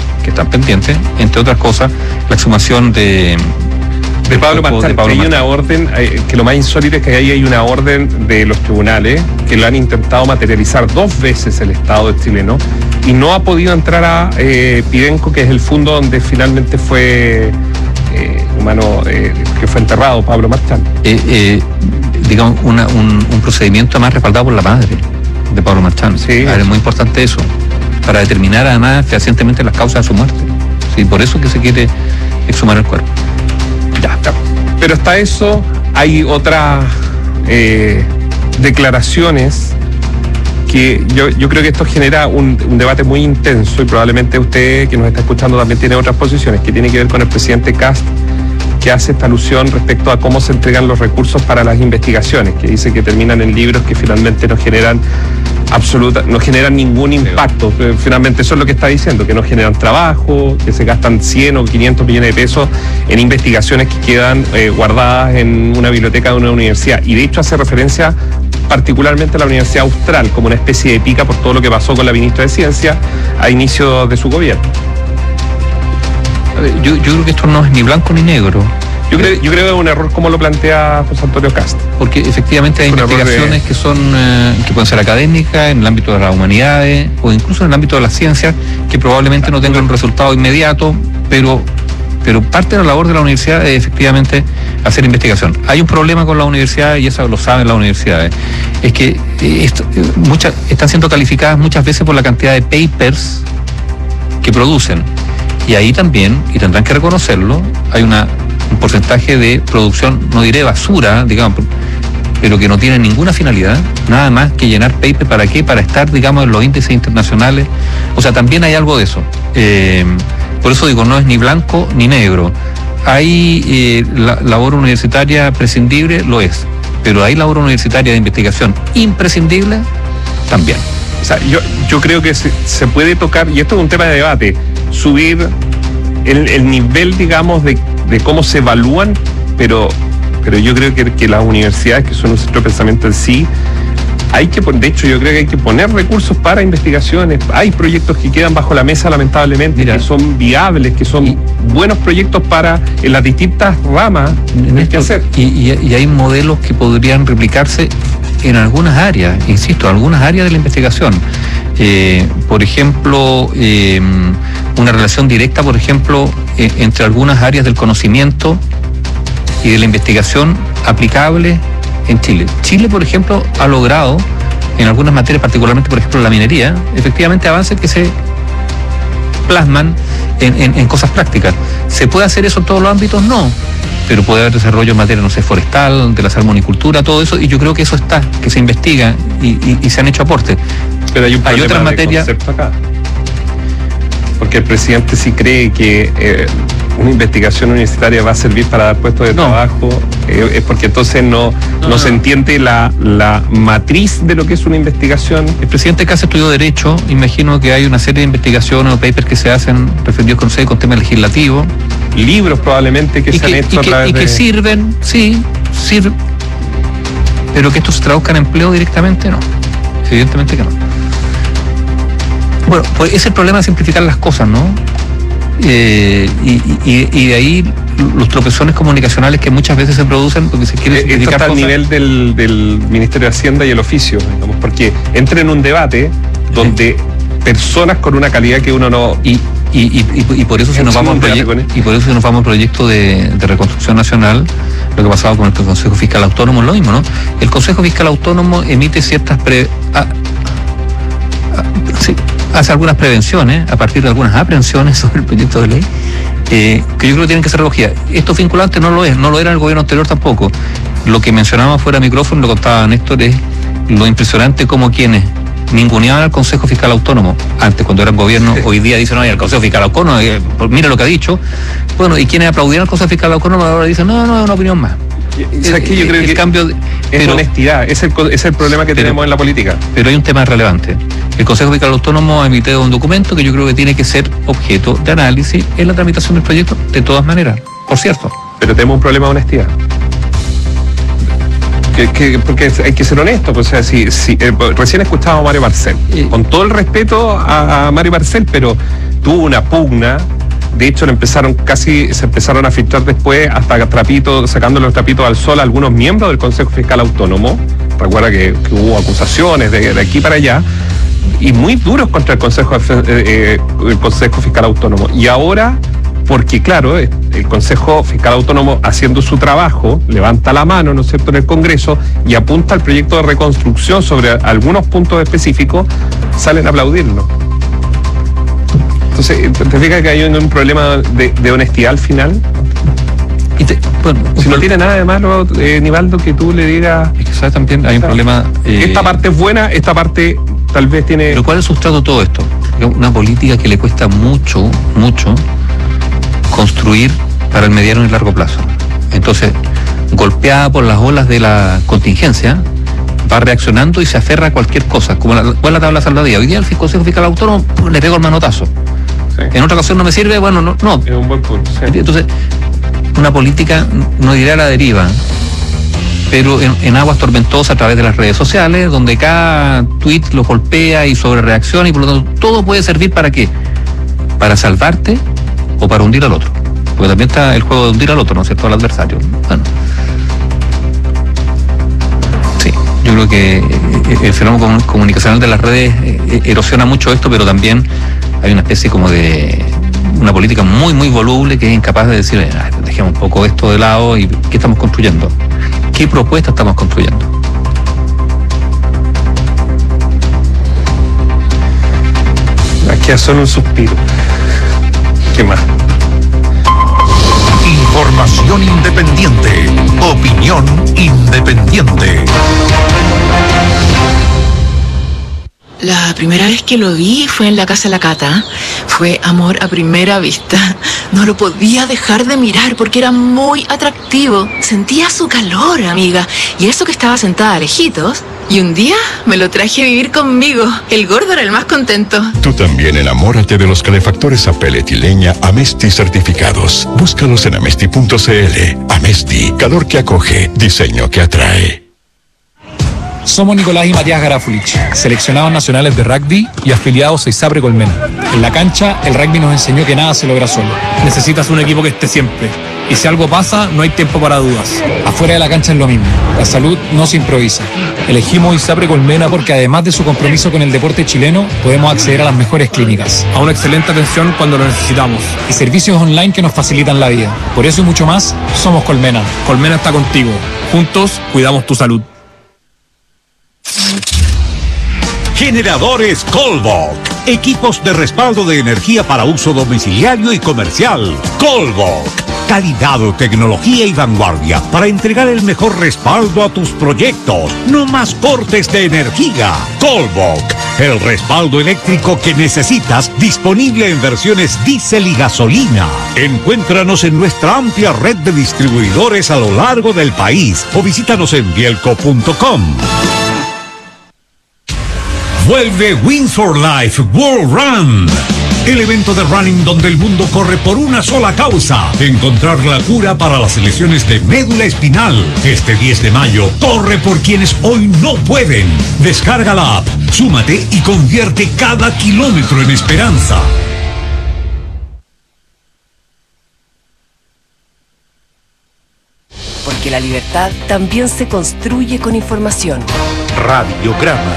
Speaker 2: entre otras cosas, la exhumación de
Speaker 24: Pablo Marchán. Hay una orden, que lo más insólito es que ahí hay una orden de los tribunales que lo han intentado materializar 2 veces el Estado chileno, y no ha podido entrar a Pidenco, que es el fondo donde finalmente fue que fue enterrado Pablo Marchán.
Speaker 2: Digamos, un procedimiento más respaldado por la madre de Pablo Marchán. Sí. Es muy importante eso, para determinar además fehacientemente las causas de su muerte. Sí, por eso que se quiere exhumar el cuerpo.
Speaker 24: Ya. Pero hasta eso hay otras declaraciones que yo creo que esto genera un debate muy intenso, y probablemente usted que nos está escuchando también tiene otras posiciones, que tiene que ver con el presidente Kast, que hace esta alusión respecto a cómo se entregan los recursos para las investigaciones, que dice que terminan en libros que finalmente no generan no generan ningún impacto. Finalmente eso es lo que está diciendo, que no generan trabajo, que se gastan 100 o 500 millones de pesos en investigaciones que quedan guardadas en una biblioteca de una universidad. Y de hecho hace referencia particularmente a la Universidad Austral como una especie de pica por todo lo que pasó con la ministra de Ciencia a inicio de su gobierno.
Speaker 2: Yo creo que esto no es ni blanco ni negro.
Speaker 24: Yo creo que es un error como lo plantea José Antonio Cast.
Speaker 2: Porque efectivamente hay investigaciones que son que pueden ser académicas, en el ámbito de las humanidades o incluso en el ámbito de las ciencias, que probablemente no tengan un resultado inmediato, pero parte de la labor de la universidad es efectivamente hacer investigación. Hay un problema con la universidad, y eso lo saben las universidades, es que muchas están siendo calificadas muchas veces por la cantidad de papers que producen. Y ahí también, y tendrán que reconocerlo, hay un porcentaje de producción, no diré basura, digamos, pero que no tiene ninguna finalidad, nada más que llenar paper. ¿Para qué? Para estar, digamos, en los índices internacionales. O sea, también hay algo de eso. Por eso digo, no es ni blanco ni negro. Hay la labor universitaria prescindible, lo es, pero hay labor universitaria de investigación imprescindible también.
Speaker 24: O sea, yo creo que se puede tocar, y esto es un tema de debate, subir el nivel, digamos, de cómo se evalúan, pero yo creo que las universidades, que son un centro de pensamiento en sí, de hecho yo creo que hay que poner recursos para investigaciones. Hay proyectos que quedan bajo la mesa, lamentablemente, que son viables, que son buenos proyectos en las distintas ramas que hacer.
Speaker 2: Y hay modelos que podrían replicarse en algunas áreas, insisto, algunas áreas de la investigación. Por ejemplo, una relación directa, por ejemplo, entre algunas áreas del conocimiento y de la investigación aplicable en Chile. Chile, por ejemplo, ha logrado en algunas materias, particularmente, por ejemplo, la minería, efectivamente avances que se plasman en cosas prácticas. ¿Se puede hacer eso en todos los ámbitos? No. Pero puede haber desarrollo en materia, no sé, forestal, de la salmonicultura, todo eso, y yo creo que eso está, que se investiga y se han hecho aportes.
Speaker 24: Pero hay
Speaker 2: otras materias
Speaker 24: acá. Porque el presidente sí cree que una investigación universitaria va a servir para dar puestos de trabajo, es porque entonces no se entiende la matriz de lo que es una investigación.
Speaker 2: El presidente Kast estudió Derecho, imagino que hay una serie de investigaciones o papers que se hacen referidos con temas legislativos.
Speaker 24: Libros probablemente que se han hecho a través
Speaker 2: que sirven, pero que esto se traduzca en empleo directamente, no. Evidentemente que no. Bueno, pues es el problema de simplificar las cosas, ¿no? Y de ahí los tropezones comunicacionales que muchas veces se producen porque se quiere simplificar
Speaker 24: cosas. Esto está al nivel del Ministerio de Hacienda y el oficio, digamos, porque entra en un debate donde personas con una calidad que uno no...
Speaker 2: Y por eso se nos vamos al proyecto de reconstrucción nacional. Lo que pasaba con el Consejo Fiscal Autónomo es lo mismo, ¿no? El Consejo Fiscal Autónomo emite ciertas hace algunas prevenciones a partir de algunas aprehensiones sobre el proyecto de ley que yo creo que tienen que ser recogidas. Esto vinculante no lo era en el gobierno anterior tampoco. Lo que mencionábamos fuera de micrófono, lo contaba Néstor, es lo impresionante como quienes ninguneaban al Consejo Fiscal Autónomo antes, cuando eran gobierno, hoy día dicen, no, el Consejo Fiscal Autónomo, mira lo que ha dicho. Bueno, y quienes aplaudían al Consejo Fiscal Autónomo ahora dicen, no, es una opinión más.
Speaker 24: ¿Sabes qué? Yo creo que el cambio es honestidad, es el problema que tenemos en la política.
Speaker 2: Pero hay un tema relevante. El Consejo Fiscal Autónomo ha emitido un documento que yo creo que tiene que ser objeto de análisis en la tramitación del proyecto, de todas maneras, por cierto.
Speaker 24: Pero tenemos un problema de honestidad. Porque hay que ser honesto, pues, o sea, recién escuchábamos a Mario Marcel, con todo el respeto a Mario Marcel, pero tuvo una pugna. De hecho, se empezaron a filtrar después hasta sacándole los trapitos al sol a algunos miembros del Consejo Fiscal Autónomo. Recuerda que hubo acusaciones de aquí para allá, y muy duros contra el Consejo Fiscal Autónomo. Y ahora, porque claro, el Consejo Fiscal Autónomo, haciendo su trabajo, levanta la mano, ¿no es cierto?, en el Congreso y apunta al proyecto de reconstrucción sobre algunos puntos específicos, salen a aplaudirlo. Entonces, ¿te fijas que hay un problema de honestidad al final? Si no tiene nada de malo, Nivaldo, que tú le digas...
Speaker 2: Es que sabes, también hay un problema...
Speaker 24: esta parte es buena, esta parte tal vez tiene...
Speaker 2: Pero ¿cuál es el sustrato de todo esto? Una política que le cuesta mucho construir para el mediano y largo plazo. Entonces, golpeada por las olas de la contingencia, va reaccionando y se aferra a cualquier cosa, como la tabla salvadía. Hoy día el Consejo Fiscal Autónomo le pegó el manotazo. Sí. En otra ocasión no me sirve, bueno, no.
Speaker 24: Es un buen punto. Sí.
Speaker 2: Entonces, una política no dirá a la deriva, pero en aguas tormentosas a través de las redes sociales, donde cada tuit lo golpea y sobrereacciona, y por lo tanto todo puede servir ¿para qué? Para salvarte o para hundir al otro. Porque también está el juego de hundir al otro, ¿no es cierto?, al adversario. Bueno. Sí, yo creo que el fenómeno comunicacional de las redes erosiona mucho esto, pero también hay una especie como de una política muy, muy voluble que es incapaz de decir, dejemos un poco esto de lado y ¿qué estamos construyendo? ¿Qué propuesta estamos construyendo?
Speaker 24: Aquí son un suspiro. ¿Qué más?
Speaker 13: Información independiente. Opinión independiente.
Speaker 5: La primera vez que lo vi fue en la casa de la Cata. Fue amor a primera vista. No lo podía dejar de mirar porque era muy atractivo. Sentía su calor, amiga. Y eso que estaba sentada lejitos. Y un día me lo traje a vivir conmigo. El gordo era el más contento.
Speaker 6: Tú también enamórate de los calefactores a pellet y leña Amesti certificados. Búscalos en amesti.cl. Amesti, calor que acoge, diseño que atrae.
Speaker 7: Somos Nicolás y Matías Garafulich, seleccionados nacionales de rugby y afiliados a ISAPRE Colmena. En la cancha, el rugby nos enseñó que nada se logra solo. Necesitas un equipo que esté siempre. Y si algo pasa, no hay tiempo para dudas. Afuera de la cancha es lo mismo. La salud no se improvisa. Elegimos ISAPRE Colmena porque además de su compromiso con el deporte chileno, podemos acceder a las mejores clínicas, a una excelente atención cuando lo necesitamos y servicios online que nos facilitan la vida. Por eso y mucho más, somos Colmena. Colmena está contigo. Juntos, cuidamos tu salud.
Speaker 8: Generadores Colbok. Equipos de respaldo de energía para uso domiciliario y comercial. Colbok. Calidad, tecnología y vanguardia para entregar el mejor respaldo a tus proyectos. No más cortes de energía. Colbok. El respaldo eléctrico que necesitas, disponible en versiones diésel y gasolina. Encuéntranos en nuestra amplia red de distribuidores a lo largo del país o visítanos en bielco.com. Vuelve Wings for Life World Run, el evento de running donde el mundo corre por una sola causa: encontrar la cura para las lesiones de médula espinal. Este 10 de mayo, corre por quienes hoy no pueden. Descarga la app, súmate y convierte cada kilómetro en esperanza.
Speaker 4: Porque la libertad también se construye con información.
Speaker 13: Radiograma.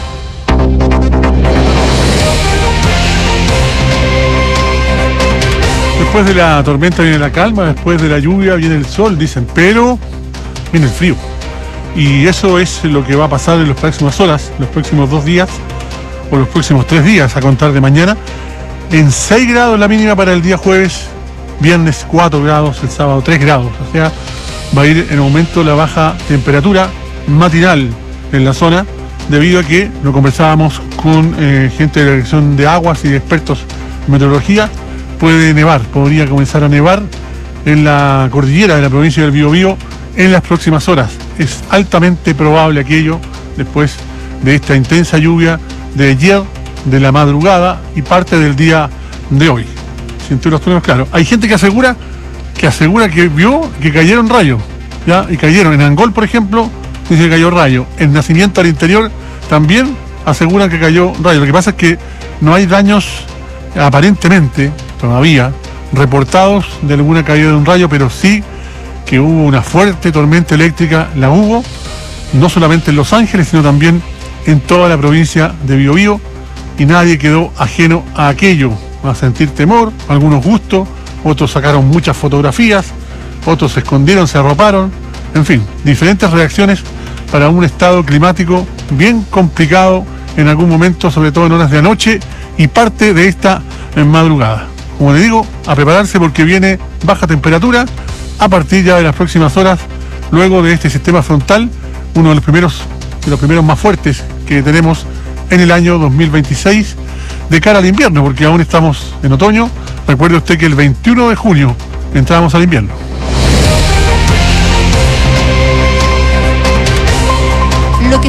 Speaker 9: Después de la tormenta viene la calma, después de la lluvia viene el sol, dicen, pero viene el frío. Y eso es lo que va a pasar en las próximas horas, los próximos 2 días, o los próximos 3 días, a contar de mañana. En 6 grados la mínima para el día jueves, viernes 4 grados, el sábado 3 grados. O sea, va a ir en aumento la baja temperatura matinal en la zona, debido a que lo conversábamos con gente de la Dirección de Aguas y de expertos en meteorología. Puede nevar, podría comenzar a nevar en la cordillera de la provincia del Biobío en las próximas horas. Es altamente probable aquello después de esta intensa lluvia de ayer, de la madrugada y parte del día de hoy. Siento los turnos claros. Hay gente que asegura que vio que cayeron rayos, ¿ya? Y cayeron en Angol, por ejemplo, dice que cayó rayo. En Nacimiento al Interior también aseguran que cayó rayo. Lo que pasa es que no hay daños aparentemente todavía reportados de alguna caída de un rayo, pero sí que hubo una fuerte tormenta eléctrica, la hubo, no solamente en Los Ángeles, sino también en toda la provincia de Biobío, y nadie quedó ajeno a aquello, a sentir temor, algunos gustos, otros sacaron muchas fotografías, otros se escondieron, se arroparon, en fin, diferentes reacciones para un estado climático bien complicado en algún momento, sobre todo en horas de anoche y parte de esta madrugada. Como le digo, a prepararse porque viene baja temperatura a partir ya de las próximas horas, luego de este sistema frontal, uno de los primeros más fuertes que tenemos en el año 2026 de cara al invierno, porque aún estamos en otoño. Recuerde usted que el 21 de junio entramos al invierno.
Speaker 4: Lo que está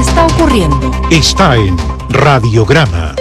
Speaker 4: ocurriendo.
Speaker 21: Está en Radiograma.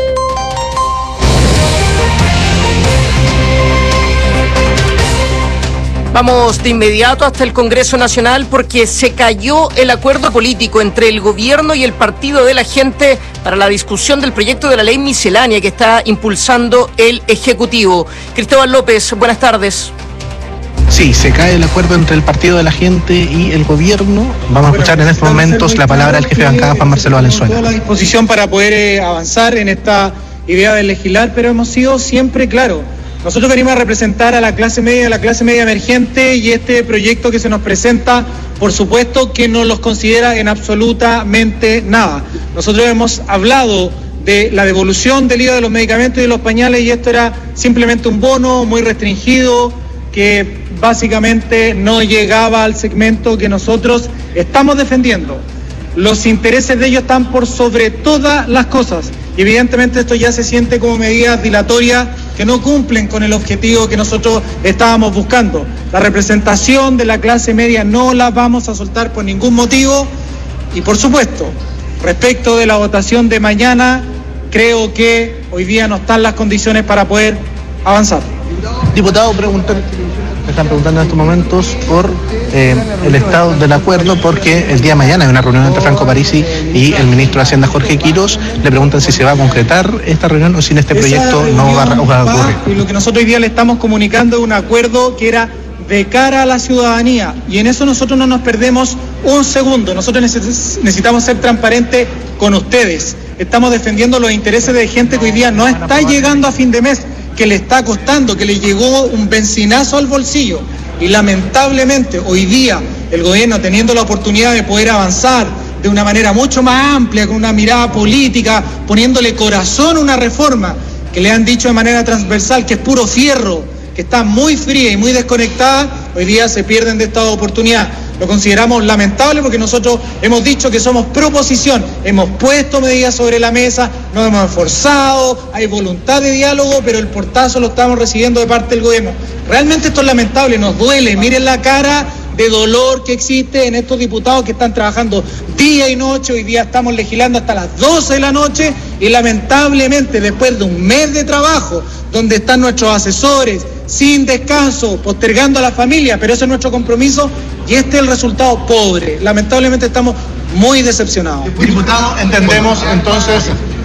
Speaker 1: Vamos de inmediato hasta el Congreso Nacional porque se cayó el acuerdo político entre el gobierno y el Partido de la Gente para la discusión del proyecto de la ley miscelánea que está impulsando el Ejecutivo. Cristóbal López, buenas tardes.
Speaker 31: Sí, se cae el acuerdo entre el Partido de la Gente y el gobierno. Vamos a escuchar en estos momentos la palabra del jefe de bancada, Juan Marcelo Valenzuela.
Speaker 3: Toda la disposición para poder avanzar en esta idea de legislar, pero hemos sido siempre claros. Nosotros venimos a representar a la clase media emergente, y este proyecto que se nos presenta, por supuesto que no los considera en absolutamente nada. Nosotros hemos hablado de la devolución del IVA de los medicamentos y de los pañales, y esto era simplemente un bono muy restringido que básicamente no llegaba al segmento que nosotros estamos defendiendo. Los intereses de ellos están por sobre todas las cosas, y evidentemente esto ya se siente como medidas dilatorias que no cumplen con el objetivo que nosotros estábamos buscando. La representación de la clase media no la vamos a soltar por ningún motivo, y por supuesto, respecto de la votación de mañana, creo que hoy día no están las condiciones para poder avanzar.
Speaker 31: Diputado, me están preguntando en estos momentos por el estado del acuerdo, porque el día de mañana hay una reunión entre Franco Parisi y el ministro de Hacienda, Jorge Quiros. Le preguntan si se va a concretar esta reunión o si en este proyecto no va a ocurrir.
Speaker 3: Y lo que nosotros hoy día le estamos comunicando es un acuerdo que era de cara a la ciudadanía, y en eso nosotros no nos perdemos un segundo. Nosotros necesitamos ser transparentes con ustedes. Estamos defendiendo los intereses de gente que hoy día no está llegando a fin de mes, que le está costando, que le llegó un benzinazo al bolsillo, y lamentablemente hoy día el gobierno, teniendo la oportunidad de poder avanzar de una manera mucho más amplia, con una mirada política, poniéndole corazón a una reforma que le han dicho de manera transversal que es puro fierro, que está muy fría y muy desconectada, hoy día se pierden de esta oportunidad. Lo consideramos lamentable porque nosotros hemos dicho que somos proposición, hemos puesto medidas sobre la mesa, nos hemos esforzado, hay voluntad de diálogo, pero el portazo lo estamos recibiendo de parte del gobierno. Realmente esto es lamentable, nos duele. Miren la cara de dolor que existe en estos diputados que están trabajando día y noche. Hoy día estamos legislando hasta las 12 de la noche, y lamentablemente después de un mes de trabajo donde están nuestros asesores sin descanso, postergando a la familia, pero ese es nuestro compromiso, y este es el resultado pobre. Lamentablemente estamos muy decepcionados.
Speaker 31: Diputado, entendemos entonces,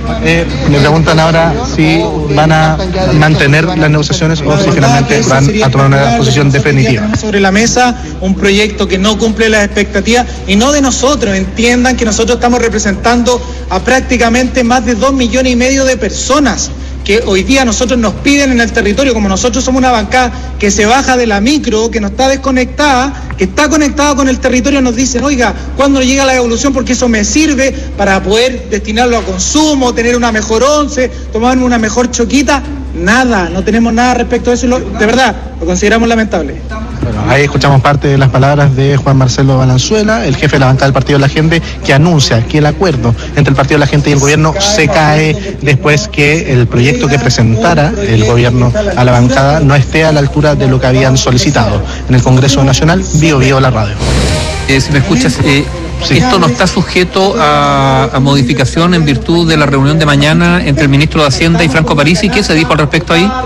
Speaker 31: le preguntan ahora si van a mantener las negociaciones o si finalmente van a tomar una posición definitiva.
Speaker 3: Sobre la mesa un proyecto que no cumple las expectativas, y no de nosotros. Entiendan que nosotros estamos representando a prácticamente más de 2,5 millones de personas que hoy día nosotros nos piden en el territorio. Como nosotros somos una bancada que se baja de la micro, que no está desconectada, que está conectada con el territorio, nos dicen: oiga, ¿cuándo llega la devolución? Porque eso me sirve para poder destinarlo a consumo, tener una mejor once, tomar una mejor choquita. Nada, no tenemos nada respecto a eso, de verdad, lo consideramos lamentable.
Speaker 31: Bueno, ahí escuchamos parte de las palabras de Juan Marcelo Valenzuela, el jefe de la bancada del Partido de la Gente, que anuncia que el acuerdo entre el Partido de la Gente y el gobierno se cae después que el proyecto que presentara el gobierno a la bancada no esté a la altura de lo que habían solicitado en el Congreso Nacional. Bio la radio.
Speaker 2: Si me escuchas, sí. Esto no está sujeto a modificación en virtud de la reunión de mañana entre el ministro de Hacienda y Franco Parisi. ¿Qué se dijo al respecto ahí?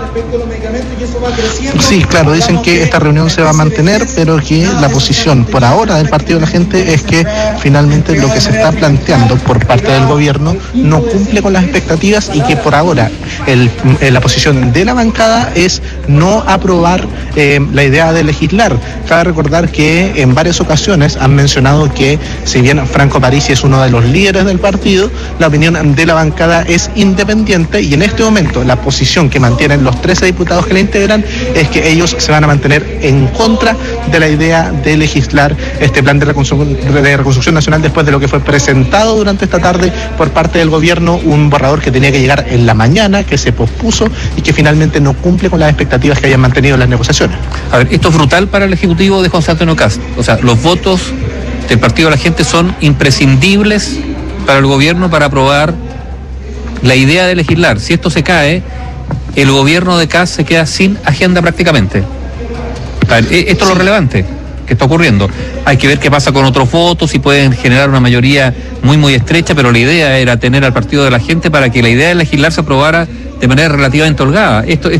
Speaker 31: Sí, claro, dicen que esta reunión se va a mantener, pero que la posición por ahora del Partido de la Gente es que finalmente lo que se está planteando por parte del gobierno no cumple con las expectativas, y que por ahora la posición de la bancada es no aprobar la idea de legislar. Cabe recordar que en varias ocasiones han mencionado que, si bien Franco Parisi es uno de los líderes del partido, la opinión de la bancada es independiente, y en este momento la posición que mantienen los 13 diputados que la integran es que ellos se van a mantener en contra de la idea de legislar este plan de reconstrucción nacional después de lo que fue presentado durante esta tarde por parte del gobierno, un borrador que tenía que llegar en la mañana, que se pospuso y que finalmente no cumple con las expectativas que habían mantenido en las negociaciones.
Speaker 2: A ver, esto es brutal para el Ejecutivo de José Antonio Kast. O sea, los votos del Partido de la Gente son imprescindibles para el gobierno para aprobar la idea de legislar. Si esto se cae, el gobierno de Kast se queda sin agenda prácticamente. A ver, esto es lo relevante. que está ocurriendo. Hay que ver qué pasa con otros votos, si pueden generar una mayoría muy, muy estrecha, pero la idea era tener al Partido de la Gente para que la idea de legislar se aprobara de manera relativamente holgada. Esto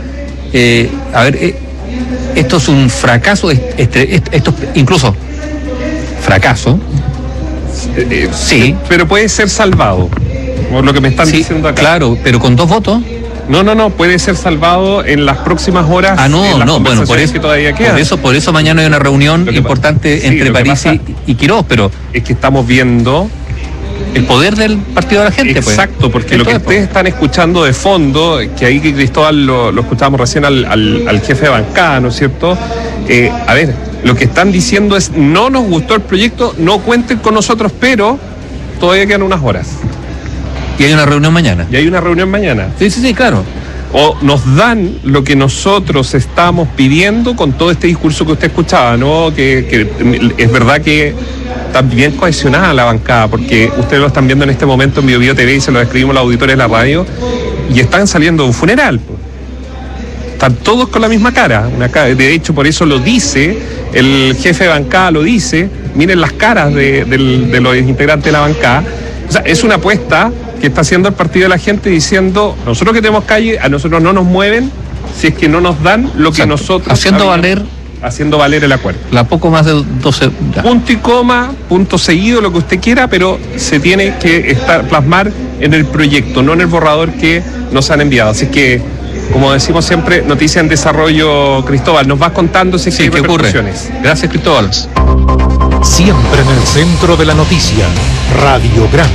Speaker 2: es un fracaso, esto incluso fracaso. Sí.
Speaker 24: Pero puede ser salvado, por lo que me están diciendo acá.
Speaker 2: Claro, pero con 2 votos.
Speaker 24: No, puede ser salvado en las próximas horas.
Speaker 2: Bueno, por eso,
Speaker 24: que todavía quedan.
Speaker 2: Por eso mañana hay una reunión importante entre París y Quirós, pero
Speaker 24: es que estamos viendo
Speaker 2: el poder del Partido de la Gente.
Speaker 24: Exacto, porque lo que ustedes están escuchando de fondo, que ahí que Cristóbal lo escuchábamos recién al jefe de bancada, ¿no es cierto? A ver, lo que están diciendo es: no nos gustó el proyecto, no cuenten con nosotros, pero todavía quedan unas horas.
Speaker 2: Y hay una reunión mañana.
Speaker 24: Sí, claro. O nos dan lo que nosotros estamos pidiendo con todo este discurso que usted escuchaba, ¿no? Que es verdad que está bien cohesionada la bancada, porque ustedes lo están viendo en este momento en BioBio TV y se lo describimos los auditores de la radio, y están saliendo de un funeral. Están todos con la misma cara. De hecho, por eso lo dice, el jefe de bancada lo dice, miren las caras de los integrantes de la bancada. O sea, es una apuesta que está haciendo el Partido de la Gente diciendo: nosotros que tenemos calle, a nosotros no nos mueven si es que no nos dan lo que nosotros
Speaker 2: haciendo valer
Speaker 24: el acuerdo.
Speaker 2: La poco más de 12
Speaker 24: punto y coma, punto seguido, lo que usted quiera, pero se tiene que plasmar en el proyecto, no en el borrador que nos han enviado. Así que, como decimos siempre, noticia en desarrollo. Cristóbal, nos vas contando si hay repercusiones.
Speaker 2: Gracias, Cristóbal.
Speaker 13: Siempre en el centro de la noticia, Radiograma.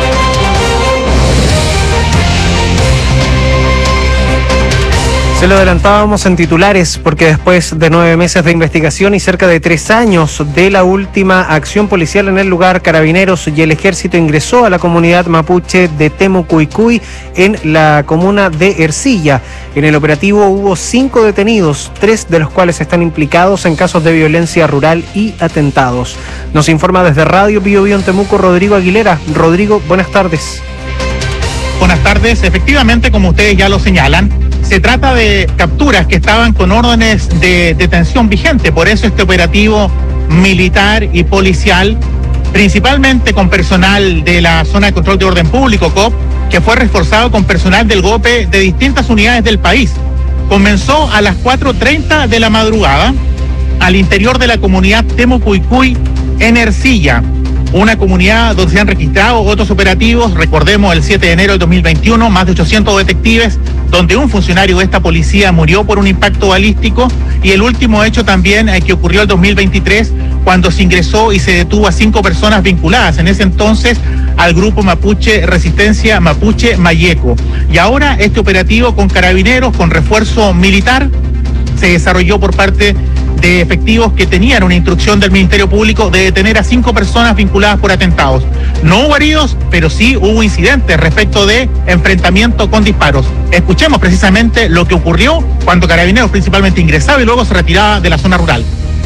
Speaker 10: Se lo adelantábamos en titulares porque después de 9 meses de investigación y cerca de 3 años de la última acción policial en el lugar, Carabineros y el Ejército ingresó a la comunidad mapuche de Temucuicui en la comuna de Ercilla. En el operativo hubo 5 detenidos, 3 de los cuales están implicados en casos de violencia rural y atentados. Nos informa desde Radio BioBio en Temuco Rodrigo Aguilera. Rodrigo, buenas tardes.
Speaker 11: Buenas tardes. Efectivamente, como ustedes ya lo señalan, se trata de capturas que estaban con órdenes de detención vigente. Por eso este operativo militar y policial, principalmente con personal de la Zona de Control de Orden Público, COP, que fue reforzado con personal del GOPE de distintas unidades del país. Comenzó a las 4:30 de la madrugada al interior de la comunidad Temucuicui en Ercilla, una comunidad donde se han registrado otros operativos. Recordemos el 7 de enero del 2021, más de 800 detectives, donde un funcionario de esta policía murió por un impacto balístico, y el último hecho también que ocurrió el 2023, cuando se ingresó y se detuvo a 5 personas vinculadas en ese entonces al grupo mapuche Resistencia Mapuche Mayeco. Y ahora este operativo con Carabineros, con refuerzo militar, se desarrolló por parte de efectivos que tenían una instrucción del Ministerio Público de detener a 5 personas vinculadas por atentados. No hubo heridos, pero sí hubo incidentes respecto de enfrentamiento con disparos. Escuchemos precisamente lo que ocurrió cuando Carabineros principalmente ingresaba y luego se retiraba de la zona rural.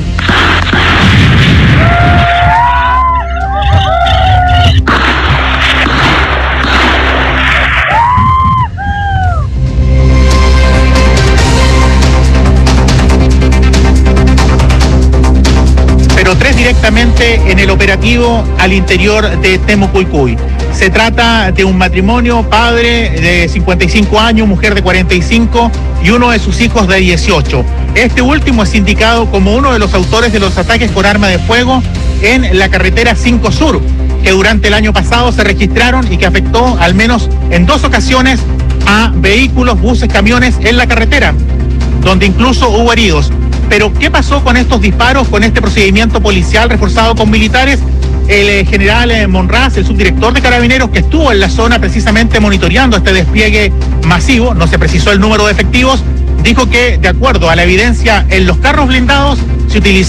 Speaker 11: Pero 3 directamente en el operativo al interior de Temucuicui. Se trata de un matrimonio, padre de 55 años, mujer de 45 y uno de sus hijos de 18. Este último es indicado como uno de los autores de los ataques con arma de fuego en la carretera 5 Sur, que durante el año pasado se registraron y que afectó al menos en 2 ocasiones a vehículos, buses, camiones en la carretera, donde incluso hubo heridos. Pero, ¿qué pasó con estos disparos, con este procedimiento policial reforzado con militares? El general Monraz, el subdirector de Carabineros, que estuvo en la zona precisamente monitoreando este despliegue masivo, no se precisó el número de efectivos, dijo que, de acuerdo a la evidencia en los carros blindados, se utilizó